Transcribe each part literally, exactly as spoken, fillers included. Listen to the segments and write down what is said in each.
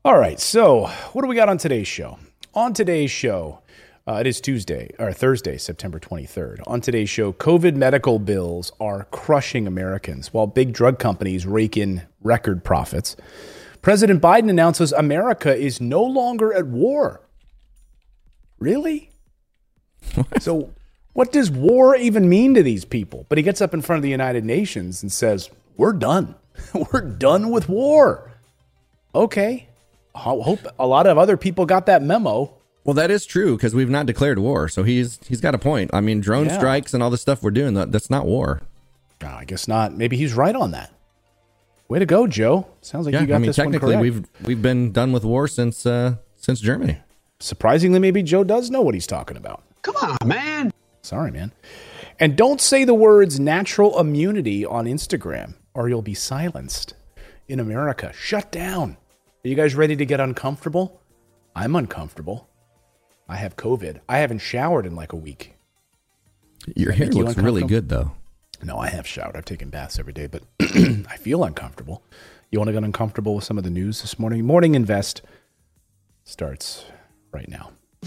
All right, so what do we got on today's show? On today's show, uh, it is Tuesday, or Thursday, September twenty-third. On today's show, COVID medical bills are crushing Americans while big drug companies rake in record profits. President Biden announces America is no longer at war. Really? So what does war even mean to these people? But he gets up in front of the United Nations and says, we're done. We're done with war. Okay. I hope a lot of other people got that memo. Well, that is true because we've not declared war. So he's he's got a point. I mean, drone yeah. strikes and all the stuff we're doing, that, that's not war. Oh, I guess not. Maybe he's right on that. Way to go, Joe. Sounds like yeah, you got I mean, this one correct. Technically, we've we've been done with war since uh, since Germany. Surprisingly, maybe Joe does know what he's talking about. Come on, man. Sorry, man. And don't say the words natural immunity on Instagram or you'll be silenced. In America, shut down. Are you guys ready to get uncomfortable? I'm uncomfortable. I have COVID. I haven't showered in like a week. Your hair looks really good, though. No, I have showered. I've taken baths every day, but I feel uncomfortable. You want to get uncomfortable with some of the news this morning? Morning Invest starts right now.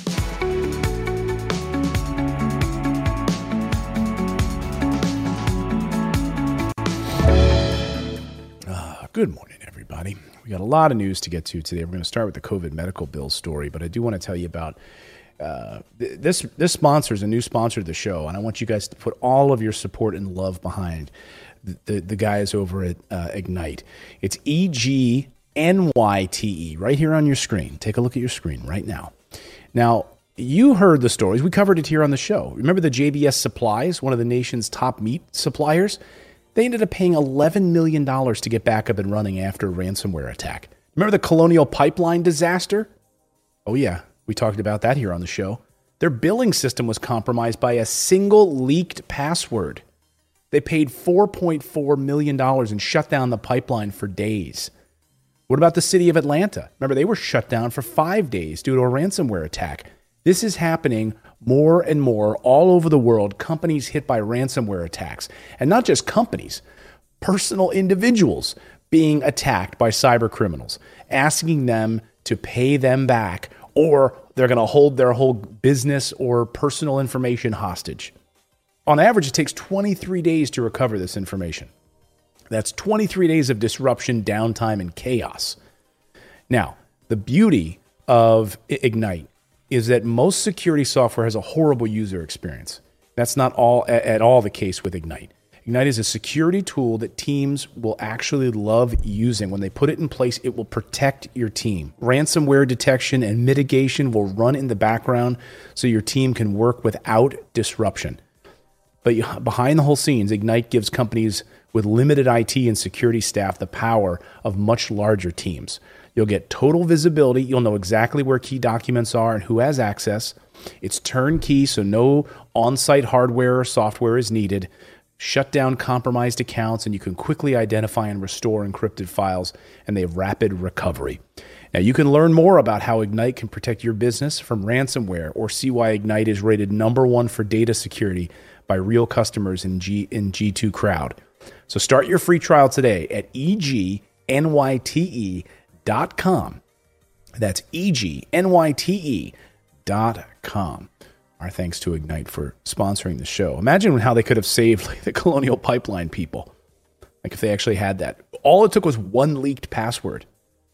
Uh, good morning, everybody. We got a lot of news to get to today. We're going to start with the COVID medical bill story, but I do want to tell you about uh, th- this. This sponsor is a new sponsor to the show, and I want you guys to put all of your support and love behind the, the, the guys over at uh, Ignite. It's E G N Y T E right here on your screen. Take a look at your screen right now. Now, you heard the stories. We covered it here on the show. Remember the J B S Supplies, one of the nation's top meat suppliers? They ended up paying eleven million dollars to get back up and running after a ransomware attack. Remember the Colonial Pipeline disaster? Oh, yeah. We talked about that here on the show. Their billing system was compromised by a single leaked password. They paid four point four million dollars and shut down the pipeline for days. What about the city of Atlanta? Remember, they were shut down for five days due to a ransomware attack. This is happening more and more all over the world, companies hit by ransomware attacks. And not just companies, personal individuals being attacked by cyber criminals, asking them to pay them back, or they're going to hold their whole business or personal information hostage. On average, it takes twenty-three days to recover this information. That's twenty-three days of disruption, downtime, and chaos. Now, the beauty of Ignite is that most security software has a horrible user experience. That's not all at all the case with Ignite. Ignite is a security tool that teams will actually love using. When they put it in place, it will protect your team. Ransomware detection and mitigation will run in the background so your team can work without disruption. But behind the whole scenes, Ignite gives companies with limited I T and security staff the power of much larger teams. You'll get total visibility. You'll know exactly where key documents are and who has access. It's turnkey, so no on-site hardware or software is needed. Shut down compromised accounts, and you can quickly identify and restore encrypted files, and they have rapid recovery. Now, you can learn more about how Ignite can protect your business from ransomware or see why Ignite is rated number one for data security by real customers in, G, in G two Crowd. So start your free trial today at E G N Y T E dot com. That's E G N Y T E dot com. Our thanks to Ignite for sponsoring the show. Imagine how they could have saved like, the Colonial Pipeline people. Like if they actually had that. All it took was one leaked password.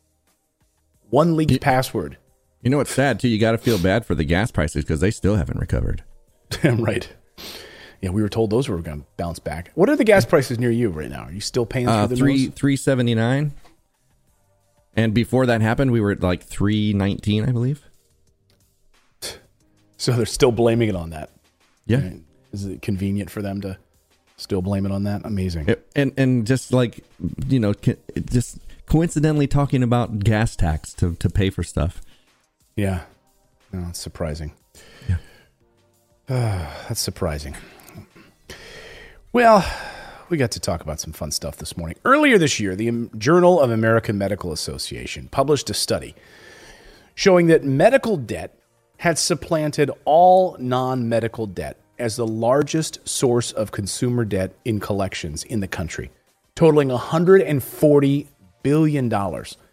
One leaked you, password. You know what's sad, too? You got to feel bad for the gas prices because they still haven't recovered. Right. Yeah, we were told those were going to bounce back. What are the gas prices near you right now? Are you still paying uh, through the three nose? three seventy nine, and before that happened, we were at like three nineteen, I believe. So they're still blaming it on that. Yeah, right? Is it convenient for them to still blame it on that? Amazing. It, and and just like you know, just coincidentally talking about gas tax to to pay for stuff. Yeah, no, it's surprising. Yeah, uh, that's surprising. Well, we got to talk about some fun stuff this morning. Earlier this year, the Journal of American Medical Association published a study showing that medical debt had supplanted all non-medical debt as the largest source of consumer debt in collections in the country, totaling one hundred forty billion dollars.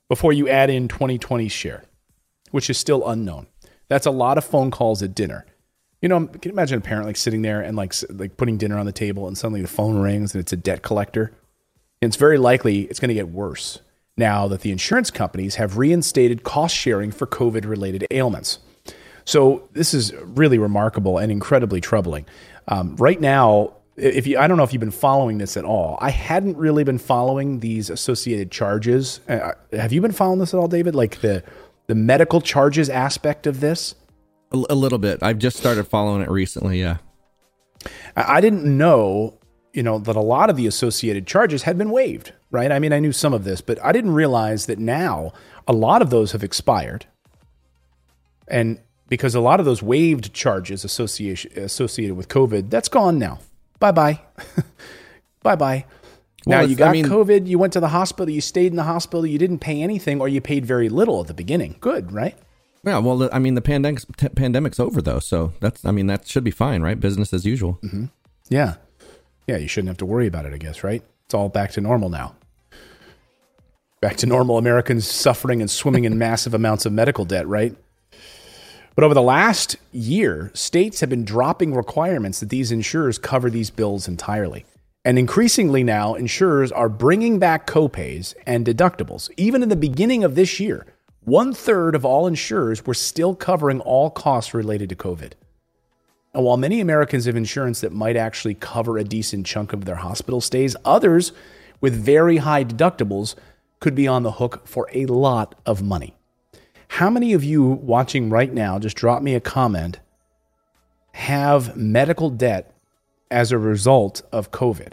before you add in twenty twenty's share, which is still unknown. That's a lot of phone calls at dinner. You know, can you imagine a parent like sitting there and like like putting dinner on the table and suddenly the phone rings and it's a debt collector? And it's very likely it's going to get worse now that the insurance companies have reinstated cost sharing for COVID-related ailments. So this is really remarkable and incredibly troubling. Um, right now, if you, I don't know if you've been following this at all. I hadn't really been following these associated charges. Uh, have you been following this at all, David? Like the the medical charges aspect of this? A, a little bit. I've just started following it recently. Yeah. I, I didn't know, you know, that a lot of the associated charges had been waived, right? I mean, I knew some of this, but I didn't realize that now a lot of those have expired. And because a lot of those waived charges association, associated with COVID, that's gone now. Bye-bye. Bye-bye. Now, Well, you it's- got I mean- COVID, you went to the hospital, you stayed in the hospital, you didn't pay anything, or you paid very little at the beginning. Good, right? Yeah. Well, the- I mean, the pandemic's, t- pandemic's over though. So that's, I mean, that should be fine, right? Business as usual. Mm-hmm. Yeah. Yeah, you shouldn't have to worry about it, I guess, right? It's all back to normal now. Back to normal Americans suffering and swimming in massive amounts of medical debt, right? But over the last year, states have been dropping requirements that these insurers cover these bills entirely. And increasingly now, insurers are bringing back copays and deductibles. Even in the beginning of this year, one third of all insurers were still covering all costs related to COVID. And while many Americans have insurance that might actually cover a decent chunk of their hospital stays, others with very high deductibles could be on the hook for a lot of money. How many of you watching right now, just drop me a comment, have medical debt as a result of COVID?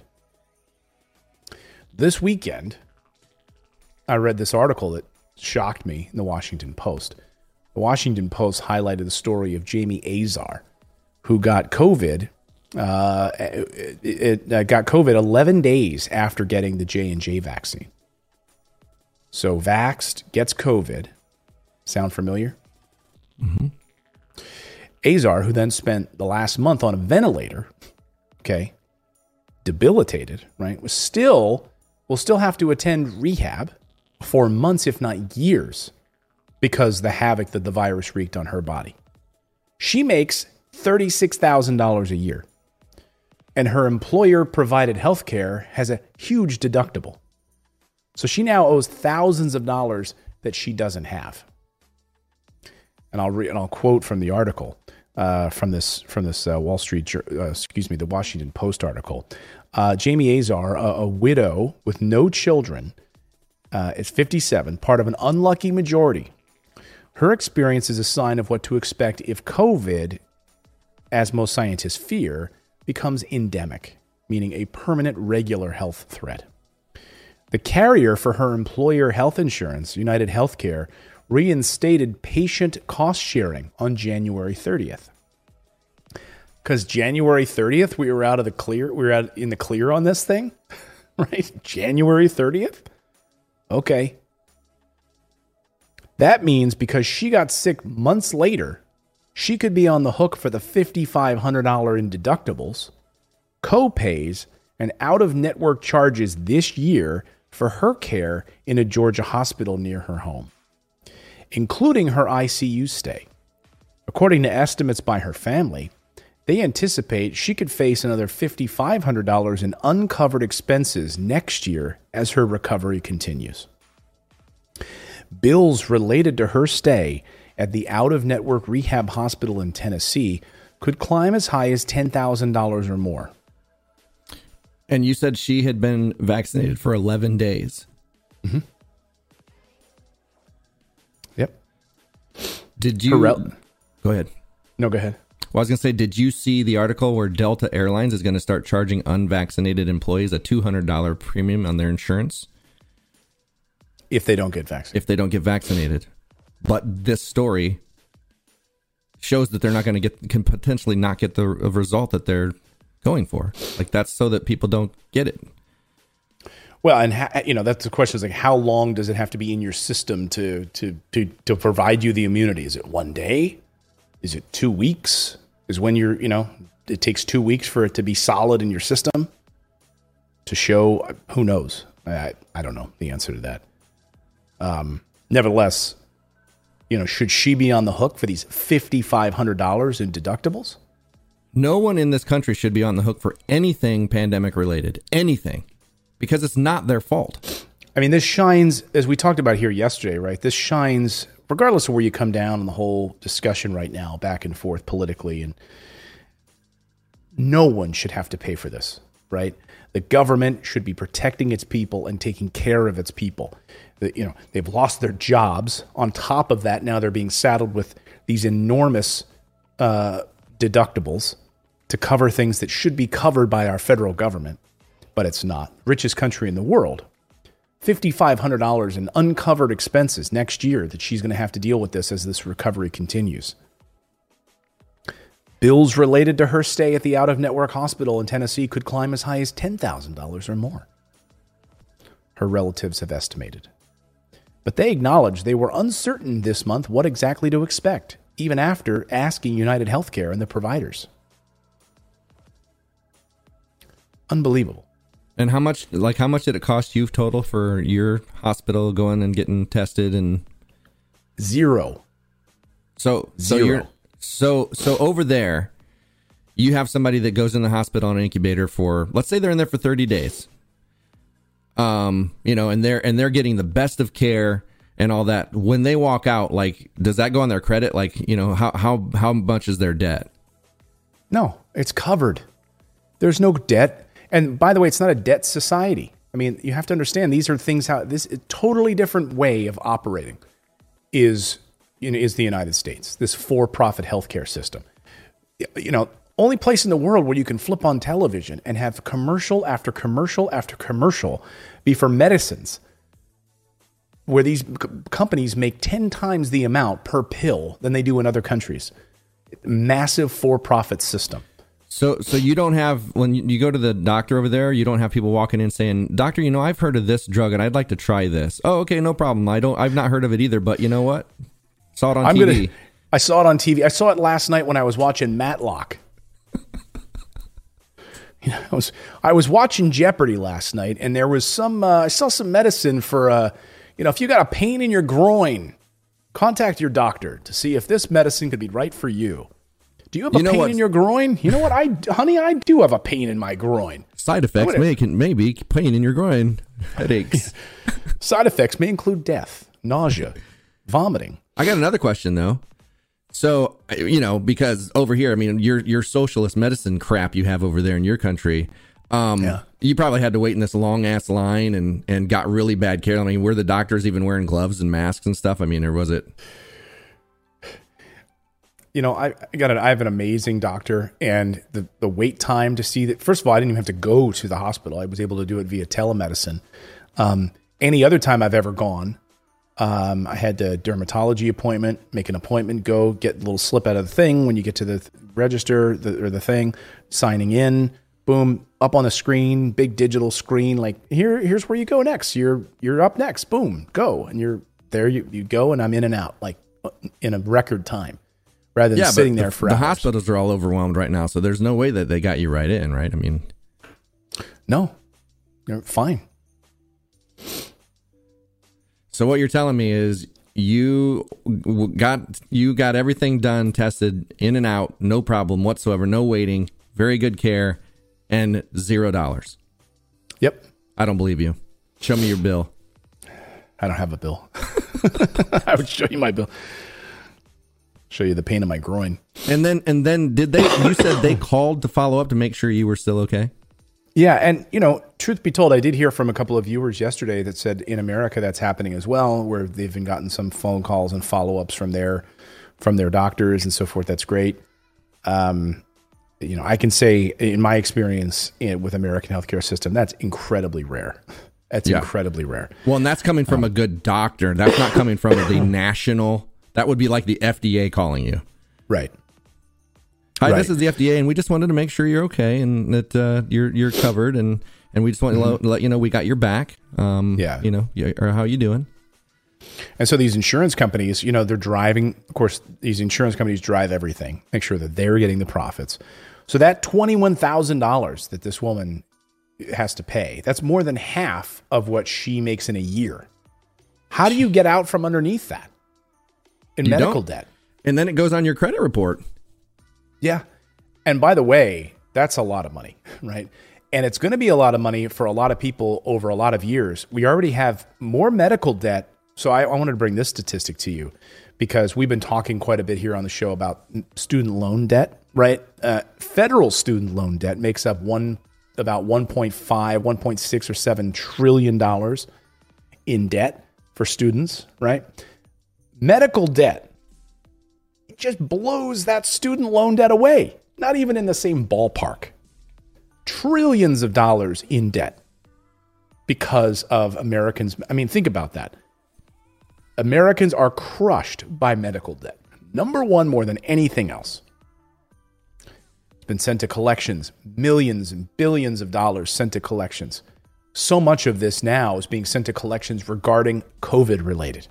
This weekend, I read this article that shocked me in the Washington Post. The Washington Post highlighted the story of Jamie Azar, who got COVID. Uh, it, it, it got COVID eleven days after getting the J and J vaccine. So vaxxed, gets COVID. Sound familiar? Mm-hmm. Azar, who then spent the last month on a ventilator, okay, debilitated, right, was still will still have to attend rehab for months, if not years, because the havoc that the virus wreaked on her body. She makes thirty-six thousand dollars a year, and her employer-provided health care has a huge deductible. So she now owes thousands of dollars that she doesn't have. And I'll re- and I'll quote from the article uh, from this from this uh, Wall Street, uh, excuse me, the Washington Post article. Uh, Jamie Azar, a, a widow with no children, uh, is fifty-seven, part of an unlucky majority. Her experience is a sign of what to expect if COVID, as most scientists fear, becomes endemic, meaning a permanent, regular health threat. The carrier for her employer health insurance, United Healthcare, reinstated patient cost sharing on January thirtieth. Because January thirtieth, we were out of the clear. We were out in the clear on this thing, right? January thirtieth? Okay. That means because she got sick months later, she could be on the hook for the five thousand five hundred dollars in deductibles, co-pays, and out-of-network charges this year for her care in a Georgia hospital near her home, including her I C U stay. According to estimates by her family, they anticipate she could face another five thousand five hundred dollars in uncovered expenses next year as her recovery continues. Bills related to her stay at the out-of-network rehab hospital in Tennessee could climb as high as ten thousand dollars or more. And you said she had been vaccinated for eleven days. Mm-hmm. Yep. Did you... Rel- go ahead. No, go ahead. Well, I was going to say, did you see the article where Delta Airlines is going to start charging unvaccinated employees a two hundred dollars premium on their insurance? If they don't get vaccinated. If they don't get vaccinated. But this story shows that they're not going to get, can potentially not get the result that they're going for. Like, that's so that people don't get it. Well, and ha- you know, that's the question is like, how long does it have to be in your system to, to, to, to provide you the immunity? Is it one day? Is it two weeks? Is when you're, you know, it takes two weeks for it to be solid in your system to show, who knows? I, I don't know the answer to that. Um, nevertheless, you know, should she be on the hook for these five thousand five hundred dollars in deductibles? No one in this country should be on the hook for anything pandemic related, anything, because it's not their fault. I mean, this shines, as we talked about here yesterday, right? This shines, regardless of where you come down on the whole discussion right now, back and forth politically, and no one should have to pay for this, right? The government should be protecting its people and taking care of its people. The, you know, they've lost their jobs. On top of that, now they're being saddled with these enormous uh, deductibles to cover things that should be covered by our federal government, but it's not. Richest country in the world. five thousand five hundred dollars in uncovered expenses next year that she's going to have to deal with this as this recovery continues. Bills related to her stay at the out-of-network hospital in Tennessee could climb as high as ten thousand dollars or more, her relatives have estimated. But they acknowledge they were uncertain this month what exactly to expect, even after asking United Healthcare and the providers. Unbelievable. And how much, like, how much did it cost you total for your hospital going and getting tested and zero? So, so Zero. you're, so, so over there, you have somebody that goes in the hospital on an incubator for, let's say they're in there for thirty days. Um, you know, and they're, and they're getting the best of care and all that. When they walk out, like, does that go on their credit? Like, you know, how, how, how much is their debt? No, it's covered. There's no debt. And by the way, it's not a debt society. I mean, you have to understand these are things how this a totally different way of operating is, you know, is the United States, this for-profit healthcare system. You know, only place in the world where you can flip on television and have commercial after commercial after commercial be for medicines, where these c- companies make ten times the amount per pill than they do in other countries. Massive for-profit system. So, so you don't have, when you go to the doctor over there, you don't have people walking in saying, "Doctor, you know, I've heard of this drug and I'd like to try this." Oh, okay, no problem. I don't, I've not heard of it either, but you know what? Saw it on I'm T V. Gonna, I saw it on T V. I saw it last night when I was watching Matlock. You know, I was I was watching Jeopardy last night, and there was some. Uh, I saw some medicine for, uh, you know, if you got a pain in your groin, contact your doctor to see if this medicine could be right for you. Do you have a You know pain what? in your groin? You know what, I, honey, I do have a pain in my groin. Side effects may can maybe pain in your groin, headaches. Side effects may include death, nausea, vomiting. I got another question though. So, you know, because over here, I mean, your your socialist medicine crap you have over there in your country, um, Yeah. you probably had to wait in this long ass line and and got really bad care. I mean, were the doctors even wearing gloves and masks and stuff? I mean, or was it? You know, I, I got an, I have an amazing doctor, and the, the wait time to see that. First of all, I didn't even have to go to the hospital. I was able to do it via telemedicine. Um, any other time I've ever gone, um, I had a dermatology appointment, make an appointment, go get a little slip out of the thing. When you get to the th- register the, or the thing, signing in, boom, up on the screen, big digital screen. Like here, here's where you go next. You're you're up next. Boom, go, and you're there. You you go, and I'm in and out like in a record time. Rather than Yeah, sitting but there the, for the hours. hospitals are all overwhelmed right now, so there's no way that they got you right in, right? I mean, No, you're fine. so what you're telling me is you w- got you got everything done, tested, in and out, no problem whatsoever, no waiting, very good care, and zero dollars. Yep. I don't believe you. Show me your bill. I don't have a bill. I would show you my bill. Show you the pain in my groin. And then and then did they? You said they called to follow up to make sure you were still okay. Yeah, and you know, truth be told, I did hear from a couple of viewers yesterday that said in America that's happening as well, where they've even gotten some phone calls and follow-ups from their from their doctors and so forth. That's great. Um, you know, I can say in my experience in, with American healthcare system, that's incredibly rare. That's Yeah. incredibly rare. Well, and that's coming from a good doctor. That's not coming from the national. That would be like the F D A calling you. Right. Hi, Right. this is the F D A, and we just wanted to make sure you're okay and that uh, you're you're covered, and, and we just want to Mm-hmm. let, let you know we got your back. Um, Yeah. You know, you- or how you doing? And so these insurance companies, you know, they're driving, of course, these insurance companies drive everything, make sure that they're getting the profits. So that twenty-one thousand dollars that this woman has to pay, that's more than half of what she makes in a year. How do you get out from underneath that in You medical don't. debt? And then it goes on your credit report. Yeah. And by the way, that's a lot of money, right? And it's going to be a lot of money for a lot of people over a lot of years. We already have more medical debt. So I, I wanted to bring this statistic to you because we've been talking quite a bit here on the show about student loan debt, right? Uh, federal student loan debt makes up one about one point five, one point six or seven trillion dollars in debt for students, right? Medical debt, it just blows that student loan debt away. Not even in the same ballpark. Trillions of dollars in debt because of Americans. I mean, think about that. Americans are crushed by medical debt. Number one, more than anything else. It's been sent to collections, millions and billions of dollars sent to collections. So much of this now is being sent to collections regarding COVID related.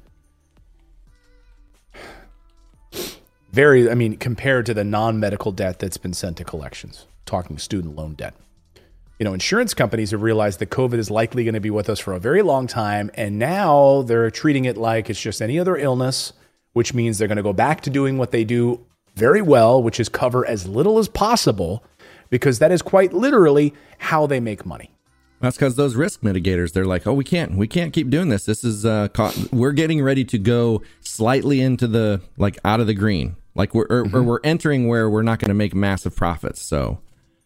Very, I mean, compared to the non-medical debt that's been sent to collections, talking student loan debt. You know, insurance companies have realized that COVID is likely going to be with us for a very long time, and now they're treating it like it's just any other illness, which means they're going to go back to doing what they do very well, which is cover as little as possible, because that is quite literally how they make money. That's because those risk mitigators, they're like, oh, we can't, we can't keep doing this. This is, uh, caught, we're getting ready to go slightly into the, like, out of the green. Like we're, or, mm-hmm. or we're entering where we're not going to make massive profits. So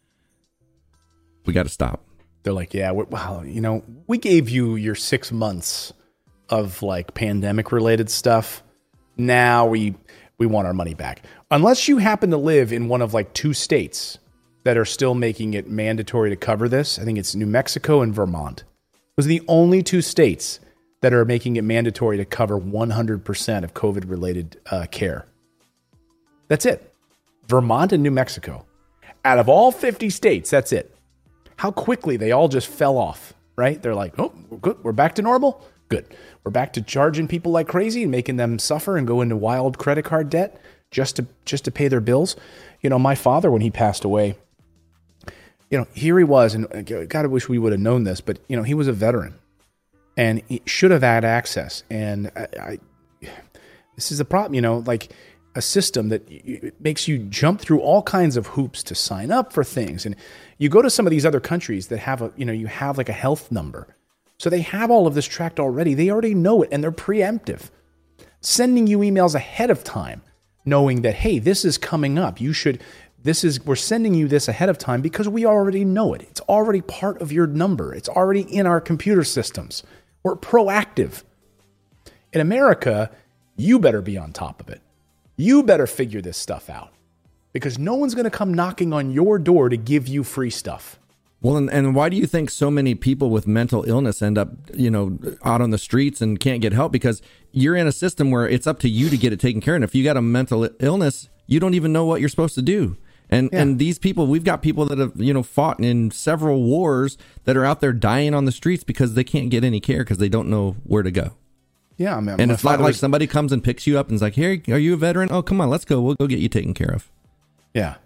we got to stop. They're like, yeah, we're, well, you know, we gave you your six months of like pandemic related stuff. Now we, we want our money back. Unless you happen to live in one of like two states that are still making it mandatory to cover this. I think it's New Mexico and Vermont. Those are the only two states that are making it mandatory to cover one hundred percent of COVID related uh, care. That's it. Vermont and New Mexico. Out of all fifty states, that's it. How quickly they all just fell off, right? They're like, oh, we're good. We're back to normal. Good. We're back to charging people like crazy and making them suffer and go into wild credit card debt just to just to pay their bills. You know, my father, when he passed away, you know, here he was, and God, I wish we would have known this, but, you know, he was a veteran and he should have had access. And I, I this is a problem, you know, like, a system that makes you jump through all kinds of hoops to sign up for things. And you go to some of these other countries that have a, you know, you have like a health number. So they have all of this tracked already. They already know it and they're preemptive. Sending you emails ahead of time, knowing that, hey, this is coming up. You should, this is, we're sending you this ahead of time because we already know it. It's already part of your number. It's already in our computer systems. We're proactive. In America, you better be on top of it. You better figure this stuff out because no one's going to come knocking on your door to give you free stuff. Well, and, and why do you think so many people with mental illness end up, you know, out on the streets and can't get help? Because you're in a system where it's up to you to get it taken care of. And if you got a mental illness, you don't even know what you're supposed to do. And yeah. and these people, we've got people that have, you know, fought in several wars that are out there dying on the streets because they can't get any care because they don't know where to go. Yeah, man. And it's not like was... somebody comes and picks you up and is like, "Hey, are you a veteran? Oh, come on, let's go. We'll go get you taken care of." Yeah.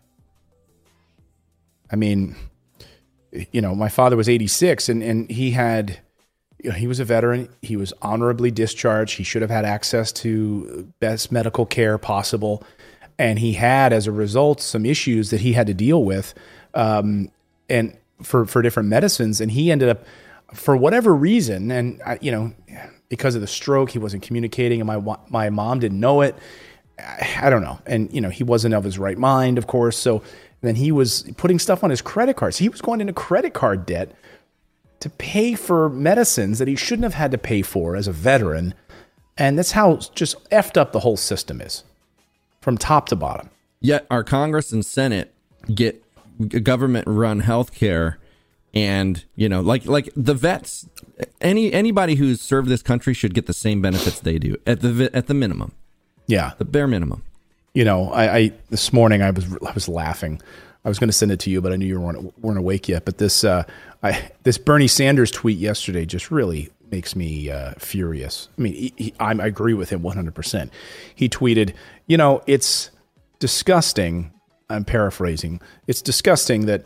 I mean, you know, my father was eighty-six, and and he had, you know, he was a veteran. He was honorably discharged. He should have had access to best medical care possible, and he had, as a result, some issues that he had to deal with, um, and for for different medicines. And he ended up, for whatever reason, and I, you know. Because of the stroke, he wasn't communicating, and my my mom didn't know it. I don't know. And, you know, he wasn't of his right mind, of course. So then he was putting stuff on his credit cards. He was going into credit card debt to pay for medicines that he shouldn't have had to pay for as a veteran. And that's how just effed up the whole system is from top to bottom. Yet our Congress and Senate get government-run health care. And, you know, like like the vets, any anybody who's served this country should get the same benefits they do at the at the minimum. Yeah, the bare minimum. You know, I, I this morning I was I was laughing. I was going to send it to you, but I knew you weren't weren't awake yet. But this uh, I this Bernie Sanders tweet yesterday just really makes me uh, furious. I mean, he, he, I agree with him one hundred percent. He tweeted, you know, it's disgusting. I'm paraphrasing. It's disgusting that,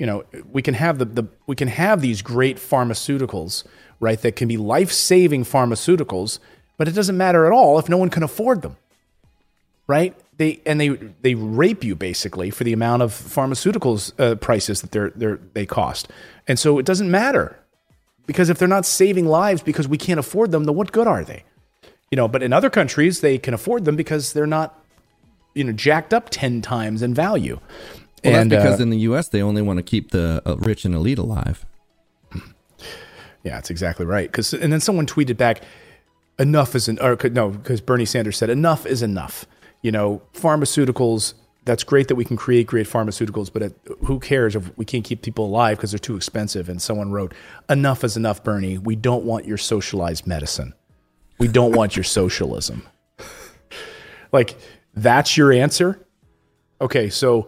You know, we can have the, the we can have these great pharmaceuticals, right? That can be life-saving pharmaceuticals, but it doesn't matter at all if no one can afford them, right? They and they they rape you basically for the amount of pharmaceuticals uh, prices that they're they they cost, and so it doesn't matter because if they're not saving lives because we can't afford them, then what good are they? You know, but in other countries they can afford them because they're not, you know, jacked up ten times in value. Well, and, that's because uh, in the U S they only want to keep the uh, rich and elite alive. Yeah, that's exactly right. Because and then someone tweeted back, "Enough is an," or no, because Bernie Sanders said, "Enough is enough." You know, pharmaceuticals, that's great that we can create great pharmaceuticals, but it, who cares if we can't keep people alive because they're too expensive? And someone wrote, "Enough is enough, Bernie. We don't want your socialized medicine. We don't want your socialism." Like, that's your answer? Okay, so,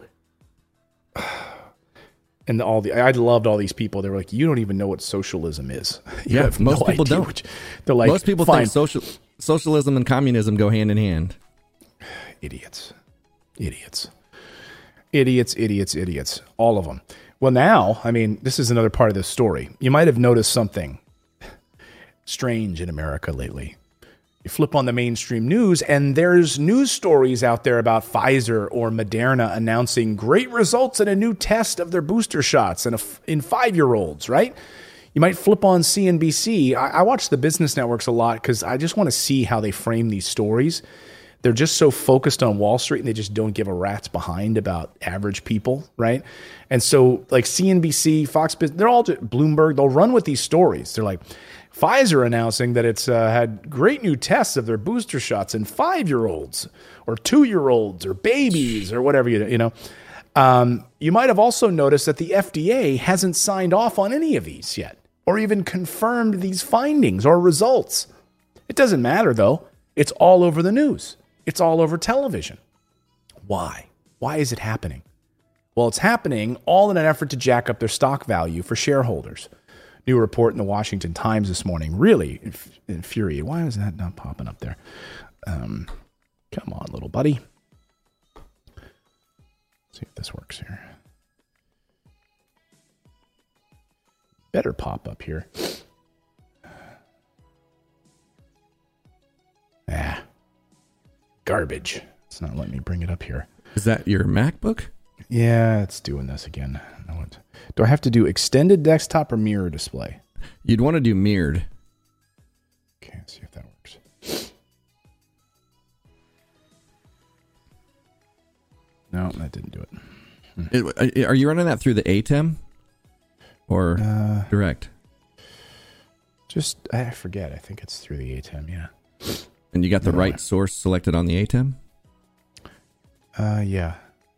and all the, I loved all these people. They were like, "You don't even know what socialism is." You Yeah, have most no people idea don't. what you- they're like, Most people fine. think social socialism and communism go hand in hand. Idiots. Idiots. Idiots, idiots, idiots. All of them. Well, now, I mean, this is another part of this story. You might have noticed something strange in America lately. You flip on the mainstream news, and there's news stories out there about Pfizer or Moderna announcing great results in a new test of their booster shots in, a, in five-year-olds, right? You might flip on C N B C. I, I watch the business networks a lot because I just want to see how they frame these stories. They're just so focused on Wall Street and they just don't give a rat's behind about average people, right? And so like C N B C, Fox Business, they're all just, Bloomberg, they'll run with these stories. They're like, Pfizer announcing that it's uh, had great new tests of their booster shots in five-year-olds or two-year-olds or babies or whatever, you, you know. Um, you might have also noticed that the F D A hasn't signed off on any of these yet or even confirmed these findings or results. It doesn't matter, though. It's all over the news. It's all over television. Why? Why is it happening? Well, it's happening all in an effort to jack up their stock value for shareholders. New report in the Washington Times this morning really inf- infuriated. Why is that not popping up there? Um, come on, little buddy. Let's see if this works here. Better pop up here. Ah. Garbage. It's not letting me bring it up here. Is that your MacBook? Yeah, it's doing this again. I want to, do I have to do extended desktop or mirror display? You'd want to do mirrored. Okay, let's see if that works. No, that didn't do it. Hmm. It, are you running that through the A T E M or Uh, direct? Just, I forget. I think it's through the A T E M, yeah. And you got the No, right I- source selected on the A T E M? Uh, yeah.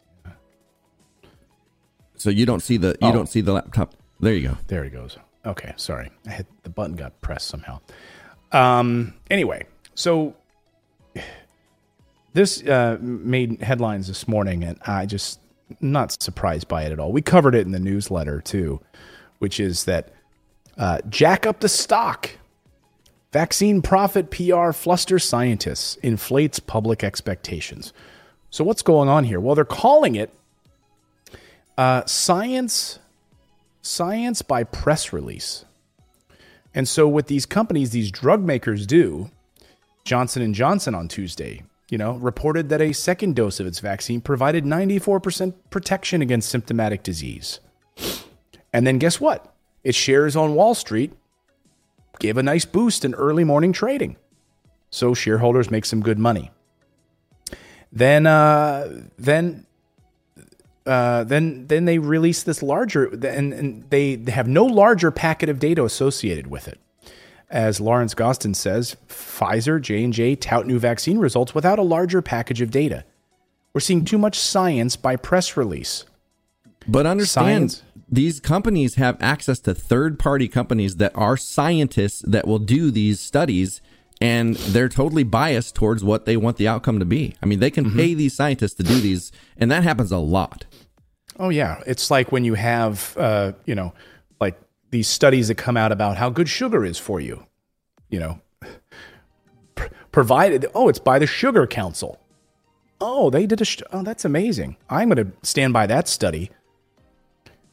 So you don't see the you Oh. don't see the laptop. There you go. There he goes. Okay, sorry. I had the button got pressed somehow. Um, anyway, so this uh, made headlines this morning, and I just not surprised by it at all. We covered it in the newsletter too, which is that uh, jack up the stock. Vaccine profit P R fluster scientists, inflates public expectations. So what's going on here? Well, they're calling it uh, science, science by press release. And so what these companies, these drug makers do, Johnson and Johnson on Tuesday, you know, reported that a second dose of its vaccine provided ninety-four percent protection against symptomatic disease. And then guess what? Its shares on Wall Street gave a nice boost in early morning trading. So shareholders make some good money. Then, uh, then, uh, then, then they release this larger, and, and they have no larger packet of data associated with it. As Lawrence Gostin says, Pfizer, J and J tout new vaccine results without a larger package of data. We're seeing too much science by press release. But understand, Science. these companies have access to third-party companies that are scientists that will do these studies, and they're totally biased towards what they want the outcome to be. I mean, they can Mm-hmm. pay these scientists to do these, and that happens a lot. Oh, yeah. It's like when you have, uh, you know, like these studies that come out about how good sugar is for you, you know, pr- provided, oh, it's by the Sugar Council. Oh, they did a, sh- oh, that's amazing. I'm going to stand by that study.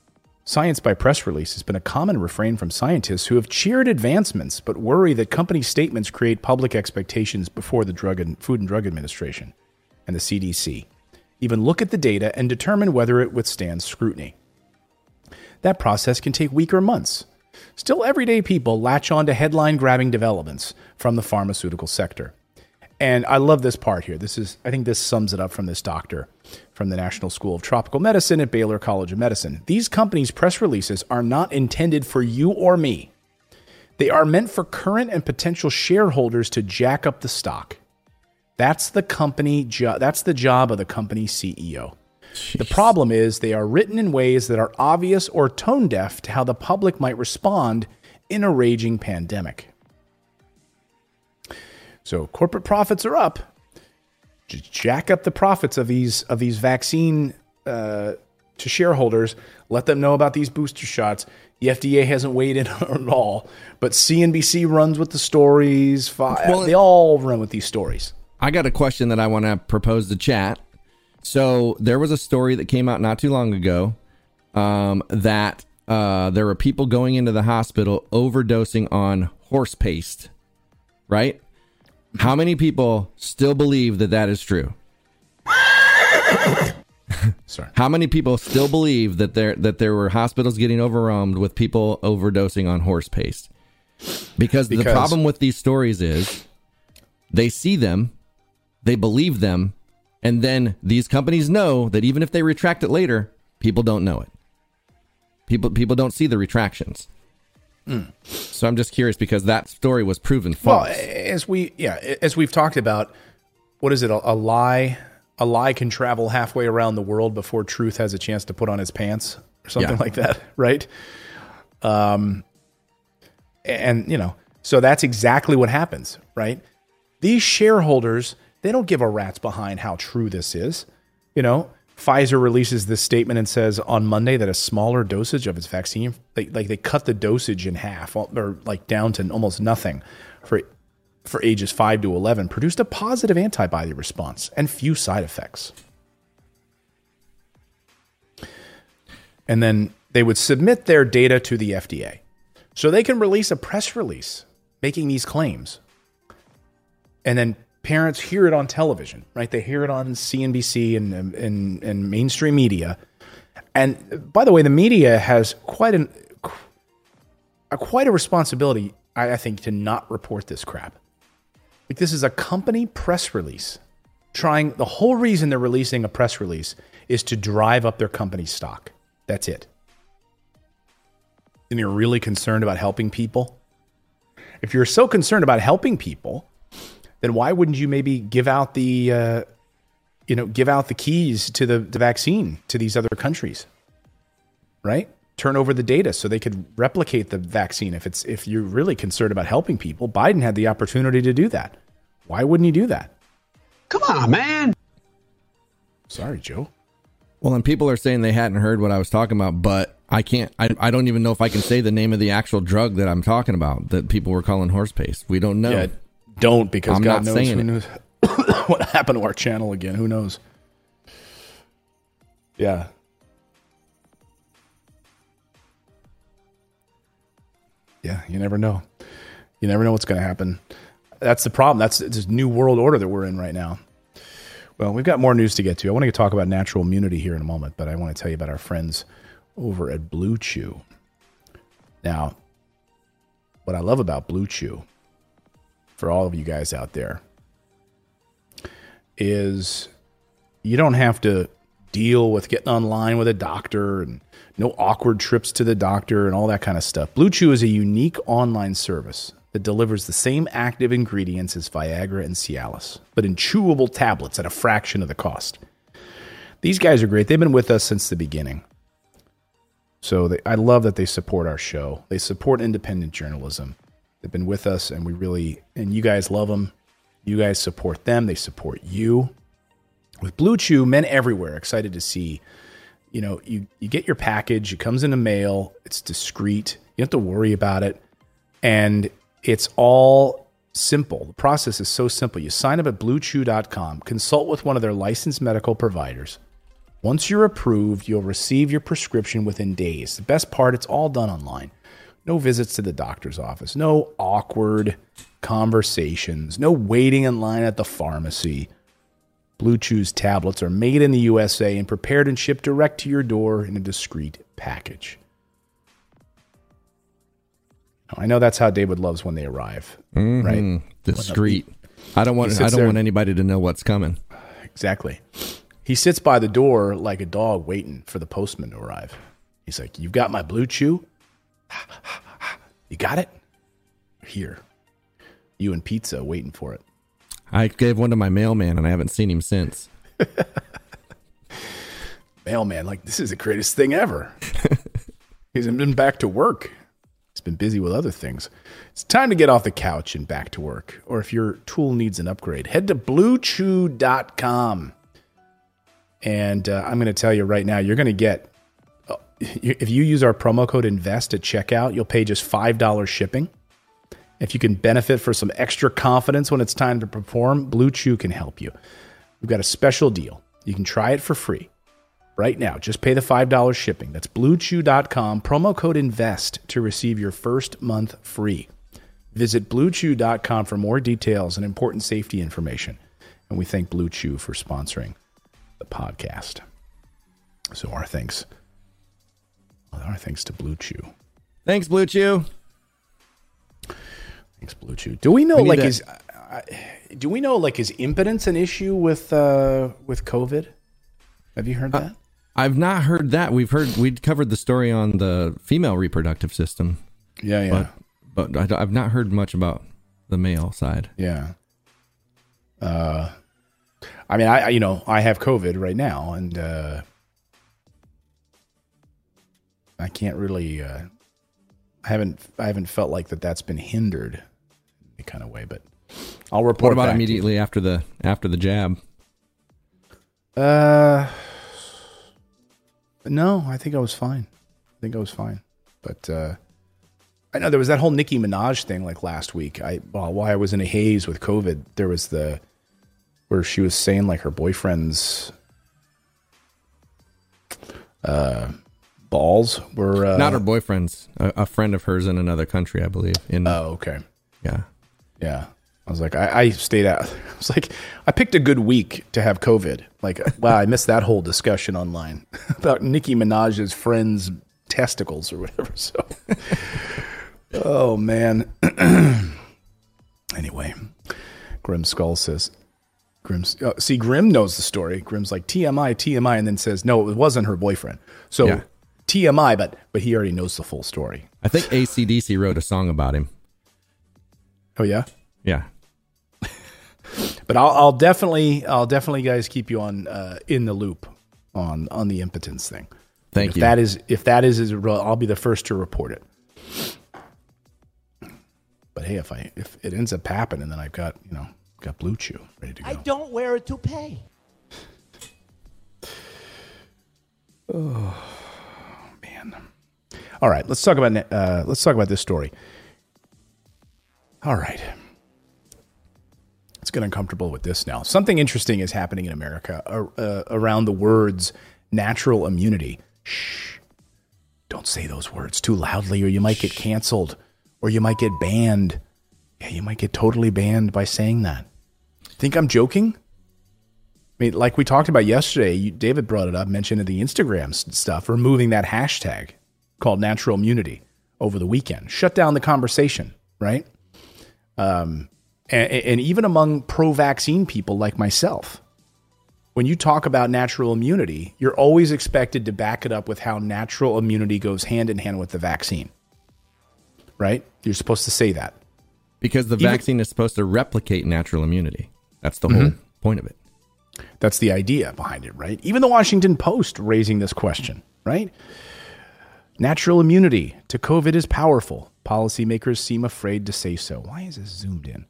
Science by press release has been a common refrain from scientists who have cheered advancements but worry that company statements create public expectations before the Drug and Food and Drug Administration and the C D C even look at the data and determine whether it withstands scrutiny. That process can take weeks or months. Still, everyday people latch on to headline-grabbing developments from the pharmaceutical sector. And I love this part here. This is, I think this sums it up from this doctor from the National School of Tropical Medicine at Baylor College of Medicine. These companies' press releases are not intended for you or me. They are meant for current and potential shareholders to jack up the stock. That's the company jo- that's the job of the company C E O. Jeez. The problem is they are written in ways that are obvious or tone deaf to how the public might respond in a raging pandemic. So corporate profits are up. Just jack up the profits of these of these vaccine uh, to shareholders. Let them know about these booster shots. The F D A hasn't weighed in at all, but C N B C runs with the stories. Well, they all run with these stories. I got a question that I want to propose to chat. So there was a story that came out not too long ago um, that uh, there were people going into the hospital overdosing on horse paste, right? How many people still believe that that is true? Sorry. How many people still believe that there that there were hospitals getting overwhelmed with people overdosing on horse paste? Because, because the problem with these stories is they see them, they believe them, and then these companies know that even if they retract it later, people don't know it. People people don't see the retractions. Mm. So I'm just curious because that story was proven false. Well, as we yeah, as we've talked about, what is it? A, a lie, a lie can travel halfway around the world before truth has a chance to put on its pants, or something yeah. like that, right? Um, and you know, so that's exactly what happens, right? These shareholders, they don't give a rat's behind how true this is. You know, Pfizer releases this statement and says on Monday that a smaller dosage of its vaccine, they, like they cut the dosage in half or like down to almost nothing for for ages five to eleven, produced a positive antibody response and few side effects. And then they would submit their data to the F D A. So they can release a press release making these claims. And then parents hear it on television, right? They hear it on C N B C and, and, and mainstream media. And by the way, the media has quite an a, quite a responsibility, I, I think, to not report this crap. Like this is a company press release trying, the whole reason they're releasing a press release is to drive up their company stock. That's it. And you're really concerned about helping people? If you're so concerned about helping people, then why wouldn't you maybe give out the, uh, you know, give out the keys to the, the vaccine to these other countries, right? Turn over the data so they could replicate the vaccine. If it's if you're really concerned about helping people, Biden had the opportunity to do that. Why wouldn't he do that? Come on, man. Sorry, Joe. Well, and people are saying they hadn't heard what I was talking about, but I can't. I, I don't even know if I can say the name of the actual drug that I'm talking about that people were calling horse paste. We don't know. Yeah, don't because I'm God not knows, saying who knows what happened to our channel again. Who knows? Yeah. Yeah, you never know. You never know what's going to happen. That's the problem. That's this new world order that we're in right now. Well, we've got more news to get to. I want to talk about natural immunity here in a moment, but I want to tell you about our friends over at Blue Chew. Now, what I love about Blue Chew, for all of you guys out there, is you don't have to deal with getting online with a doctor and no awkward trips to the doctor and all that kind of stuff. Blue Chew is a unique online service that delivers the same active ingredients as Viagra and Cialis, but in chewable tablets at a fraction of the cost. These guys are great. They've been with us since the beginning. So they, I love that they support our show. They support independent journalism. They've been with us, and we really, and you guys love them. You guys support them. They support you. With Blue Chew, men everywhere excited to see, you know, you, you get your package. It comes in the mail. It's discreet. You don't have to worry about it. And it's all simple. The process is so simple. You sign up at blue chew dot com, consult with one of their licensed medical providers, Once you're approved, you'll receive your prescription within days. The best part, it's all done online. No visits to the doctor's office. No awkward conversations. No waiting in line at the pharmacy. Blue Chew's tablets are made in the U S A and prepared and shipped direct to your door in a discreet package. I know that's how David loves when they arrive, mm-hmm. right? Discreet. I don't want. I don't there. want anybody to know what's coming. Exactly. He sits by the door like a dog waiting for the postman to arrive. He's like, "You've got my Blue Chew? You got it? Here. You and pizza waiting for it." I gave one to my mailman, and I haven't seen him since. Mailman, like, this is the greatest thing ever. He hasn't been back to work. He's been busy with other things. It's time to get off the couch and back to work. Or if your tool needs an upgrade, head to blue chew dot com. And uh, I'm going to tell you right now, you're going to get, uh, if you use our promo code INVEST at checkout, you'll pay just five dollars shipping. If you can benefit for some extra confidence when it's time to perform, Blue Chew can help you. We've got a special deal. You can try it for free right now. Just pay the five dollars shipping. That's blue chew dot com, promo code INVEST to receive your first month free. Visit blue chew dot com for more details and important safety information. And we thank Blue Chew for sponsoring the podcast. So our thanks. Our thanks to Blue Chew. Thanks, Blue Chew. Thanks, Blue Chew. Do we know we like to- is uh, do we know like is impotence an issue with uh, with COVID? Have you heard uh, that? I've not heard that. We've heard we'd covered the story on the female reproductive system. Yeah, yeah. But, but I, I've not heard much about the male side. Yeah. Uh, I mean, I you know I have COVID right now, and uh, I can't really. Uh, I haven't I haven't felt like that that's been hindered in any kind of way, but I'll report. What about back immediately after the after the jab? Uh, no, I think I was fine. I think I was fine, but uh, I know there was that whole Nicki Minaj thing like last week. I well, while I was in a haze with COVID, there was the where she was saying like her boyfriend's uh. balls were uh, not her boyfriend's, a, a friend of hers in another country, I believe. In oh, okay, yeah, yeah. I was like, I, I stayed out. I was like, I picked a good week to have COVID. Like, wow, I missed that whole discussion online about Nicki Minaj's friend's testicles or whatever. So, oh man. Anyway, Grim Skull says, Grim. Uh, see, Grim knows the story. Grim's like T M I, T M I, and then says, no, it wasn't her boyfriend. So. Yeah. T M I, but but he already knows the full story. I think A C D C wrote a song about him. Oh yeah, yeah. But I'll, I'll definitely, I'll definitely, guys, keep you on uh, in the loop on on the impotence thing. Thank if you. That is, if that is, is I'll be the first to report it. But hey, if I if it ends up happening, then I've got you know got Blue Chew ready to go. I don't wear a toupee. Oh. All right, let's talk about uh, let's talk about this story. All right, let's get uncomfortable with this now. Something interesting is happening in America uh, uh, around the words natural immunity. Shh! Don't say those words too loudly, or you might get canceled, or you might get banned. Yeah, you might get totally banned by saying that. Think I'm joking? I mean, like we talked about yesterday, you, David brought it up, mentioned in the Instagram stuff, removing that hashtag called natural immunity over the weekend. Shut down the conversation, right? Um, and, and even among pro-vaccine people like myself, when you talk about natural immunity, you're always expected to back it up with how natural immunity goes hand in hand with the vaccine, right? You're supposed to say that. Because the even, vaccine is supposed to replicate natural immunity. That's the whole mm-hmm. point of it. That's the idea behind it, right? Even the Washington Post raising this question, right? Natural immunity to COVID is powerful. Policymakers seem afraid to say so. Why is this zoomed in?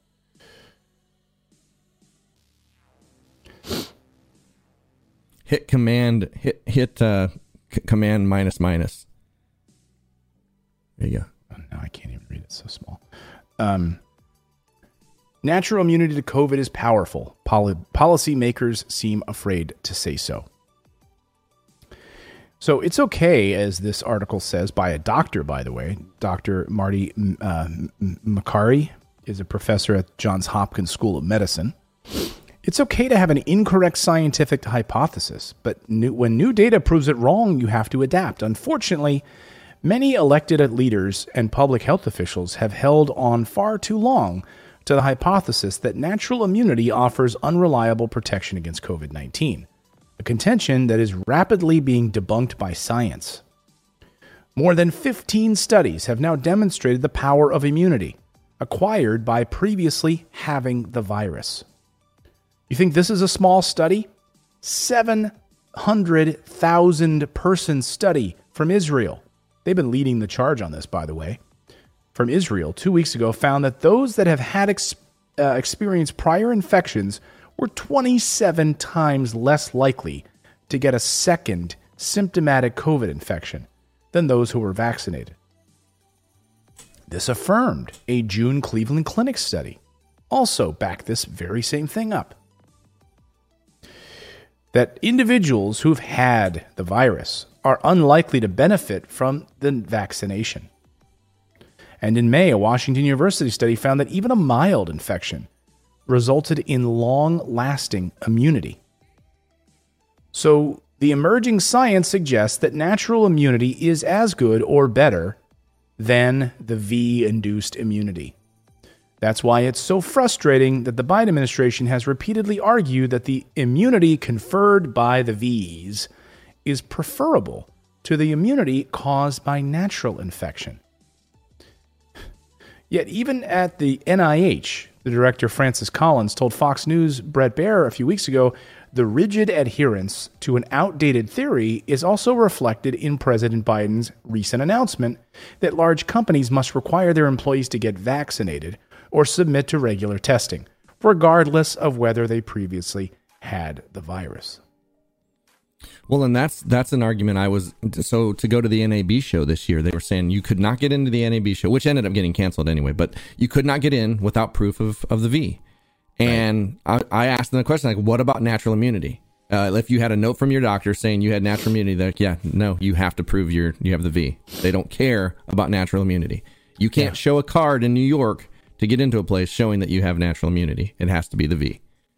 Hit command, hit, hit uh, c- command minus minus. There you go. Oh, no, I can't even read it. It's so small. Um, natural immunity to COVID is powerful. Poli- policymakers seem afraid to say so. So it's okay, as this article says, by a doctor, by the way. Doctor Marty uh, Makary is a professor at Johns Hopkins School of Medicine. It's okay to have an incorrect scientific hypothesis, but new, when new data proves it wrong, you have to adapt. Unfortunately, many elected leaders and public health officials have held on far too long to the hypothesis that natural immunity offers unreliable protection against covid nineteen. A contention that is rapidly being debunked by science. More than fifteen studies have now demonstrated the power of immunity acquired by previously having the virus. You think this is a small study? seven hundred thousand person study from Israel. They've been leading the charge on this, by the way. From Israel, two weeks ago, found that those that have had ex- uh, experienced prior infections were twenty-seven times less likely to get a second symptomatic COVID infection than those who were vaccinated. This affirmed a June Cleveland Clinic study. Also backed this very same thing up. That individuals who've had the virus are unlikely to benefit from the vaccination. And in May, a Washington University study found that even a mild infection resulted in long-lasting immunity. So the emerging science suggests that natural immunity is as good or better than the V-induced immunity. That's why it's so frustrating that the Biden administration has repeatedly argued that the immunity conferred by the V's is preferable to the immunity caused by natural infection. Yet even at the N I H, the director Francis Collins told Fox News' Bret Baier a few weeks ago, the rigid adherence to an outdated theory is also reflected in President Biden's recent announcement that large companies must require their employees to get vaccinated or submit to regular testing, regardless of whether they previously had the virus. Well, and that's that's an argument I was... So to go to the N A B show this year, they were saying you could not get into the N A B show, which ended up getting canceled anyway, but you could not get in without proof of, of the V. And right. I, I asked them the question, like, what about natural immunity? Uh, if you had a note from your doctor saying you had natural immunity, they're like, yeah, no, you have to prove you're, you have the V. They don't care about natural immunity. You can't yeah. show a card in New York to get into a place showing that you have natural immunity. It has to be the V.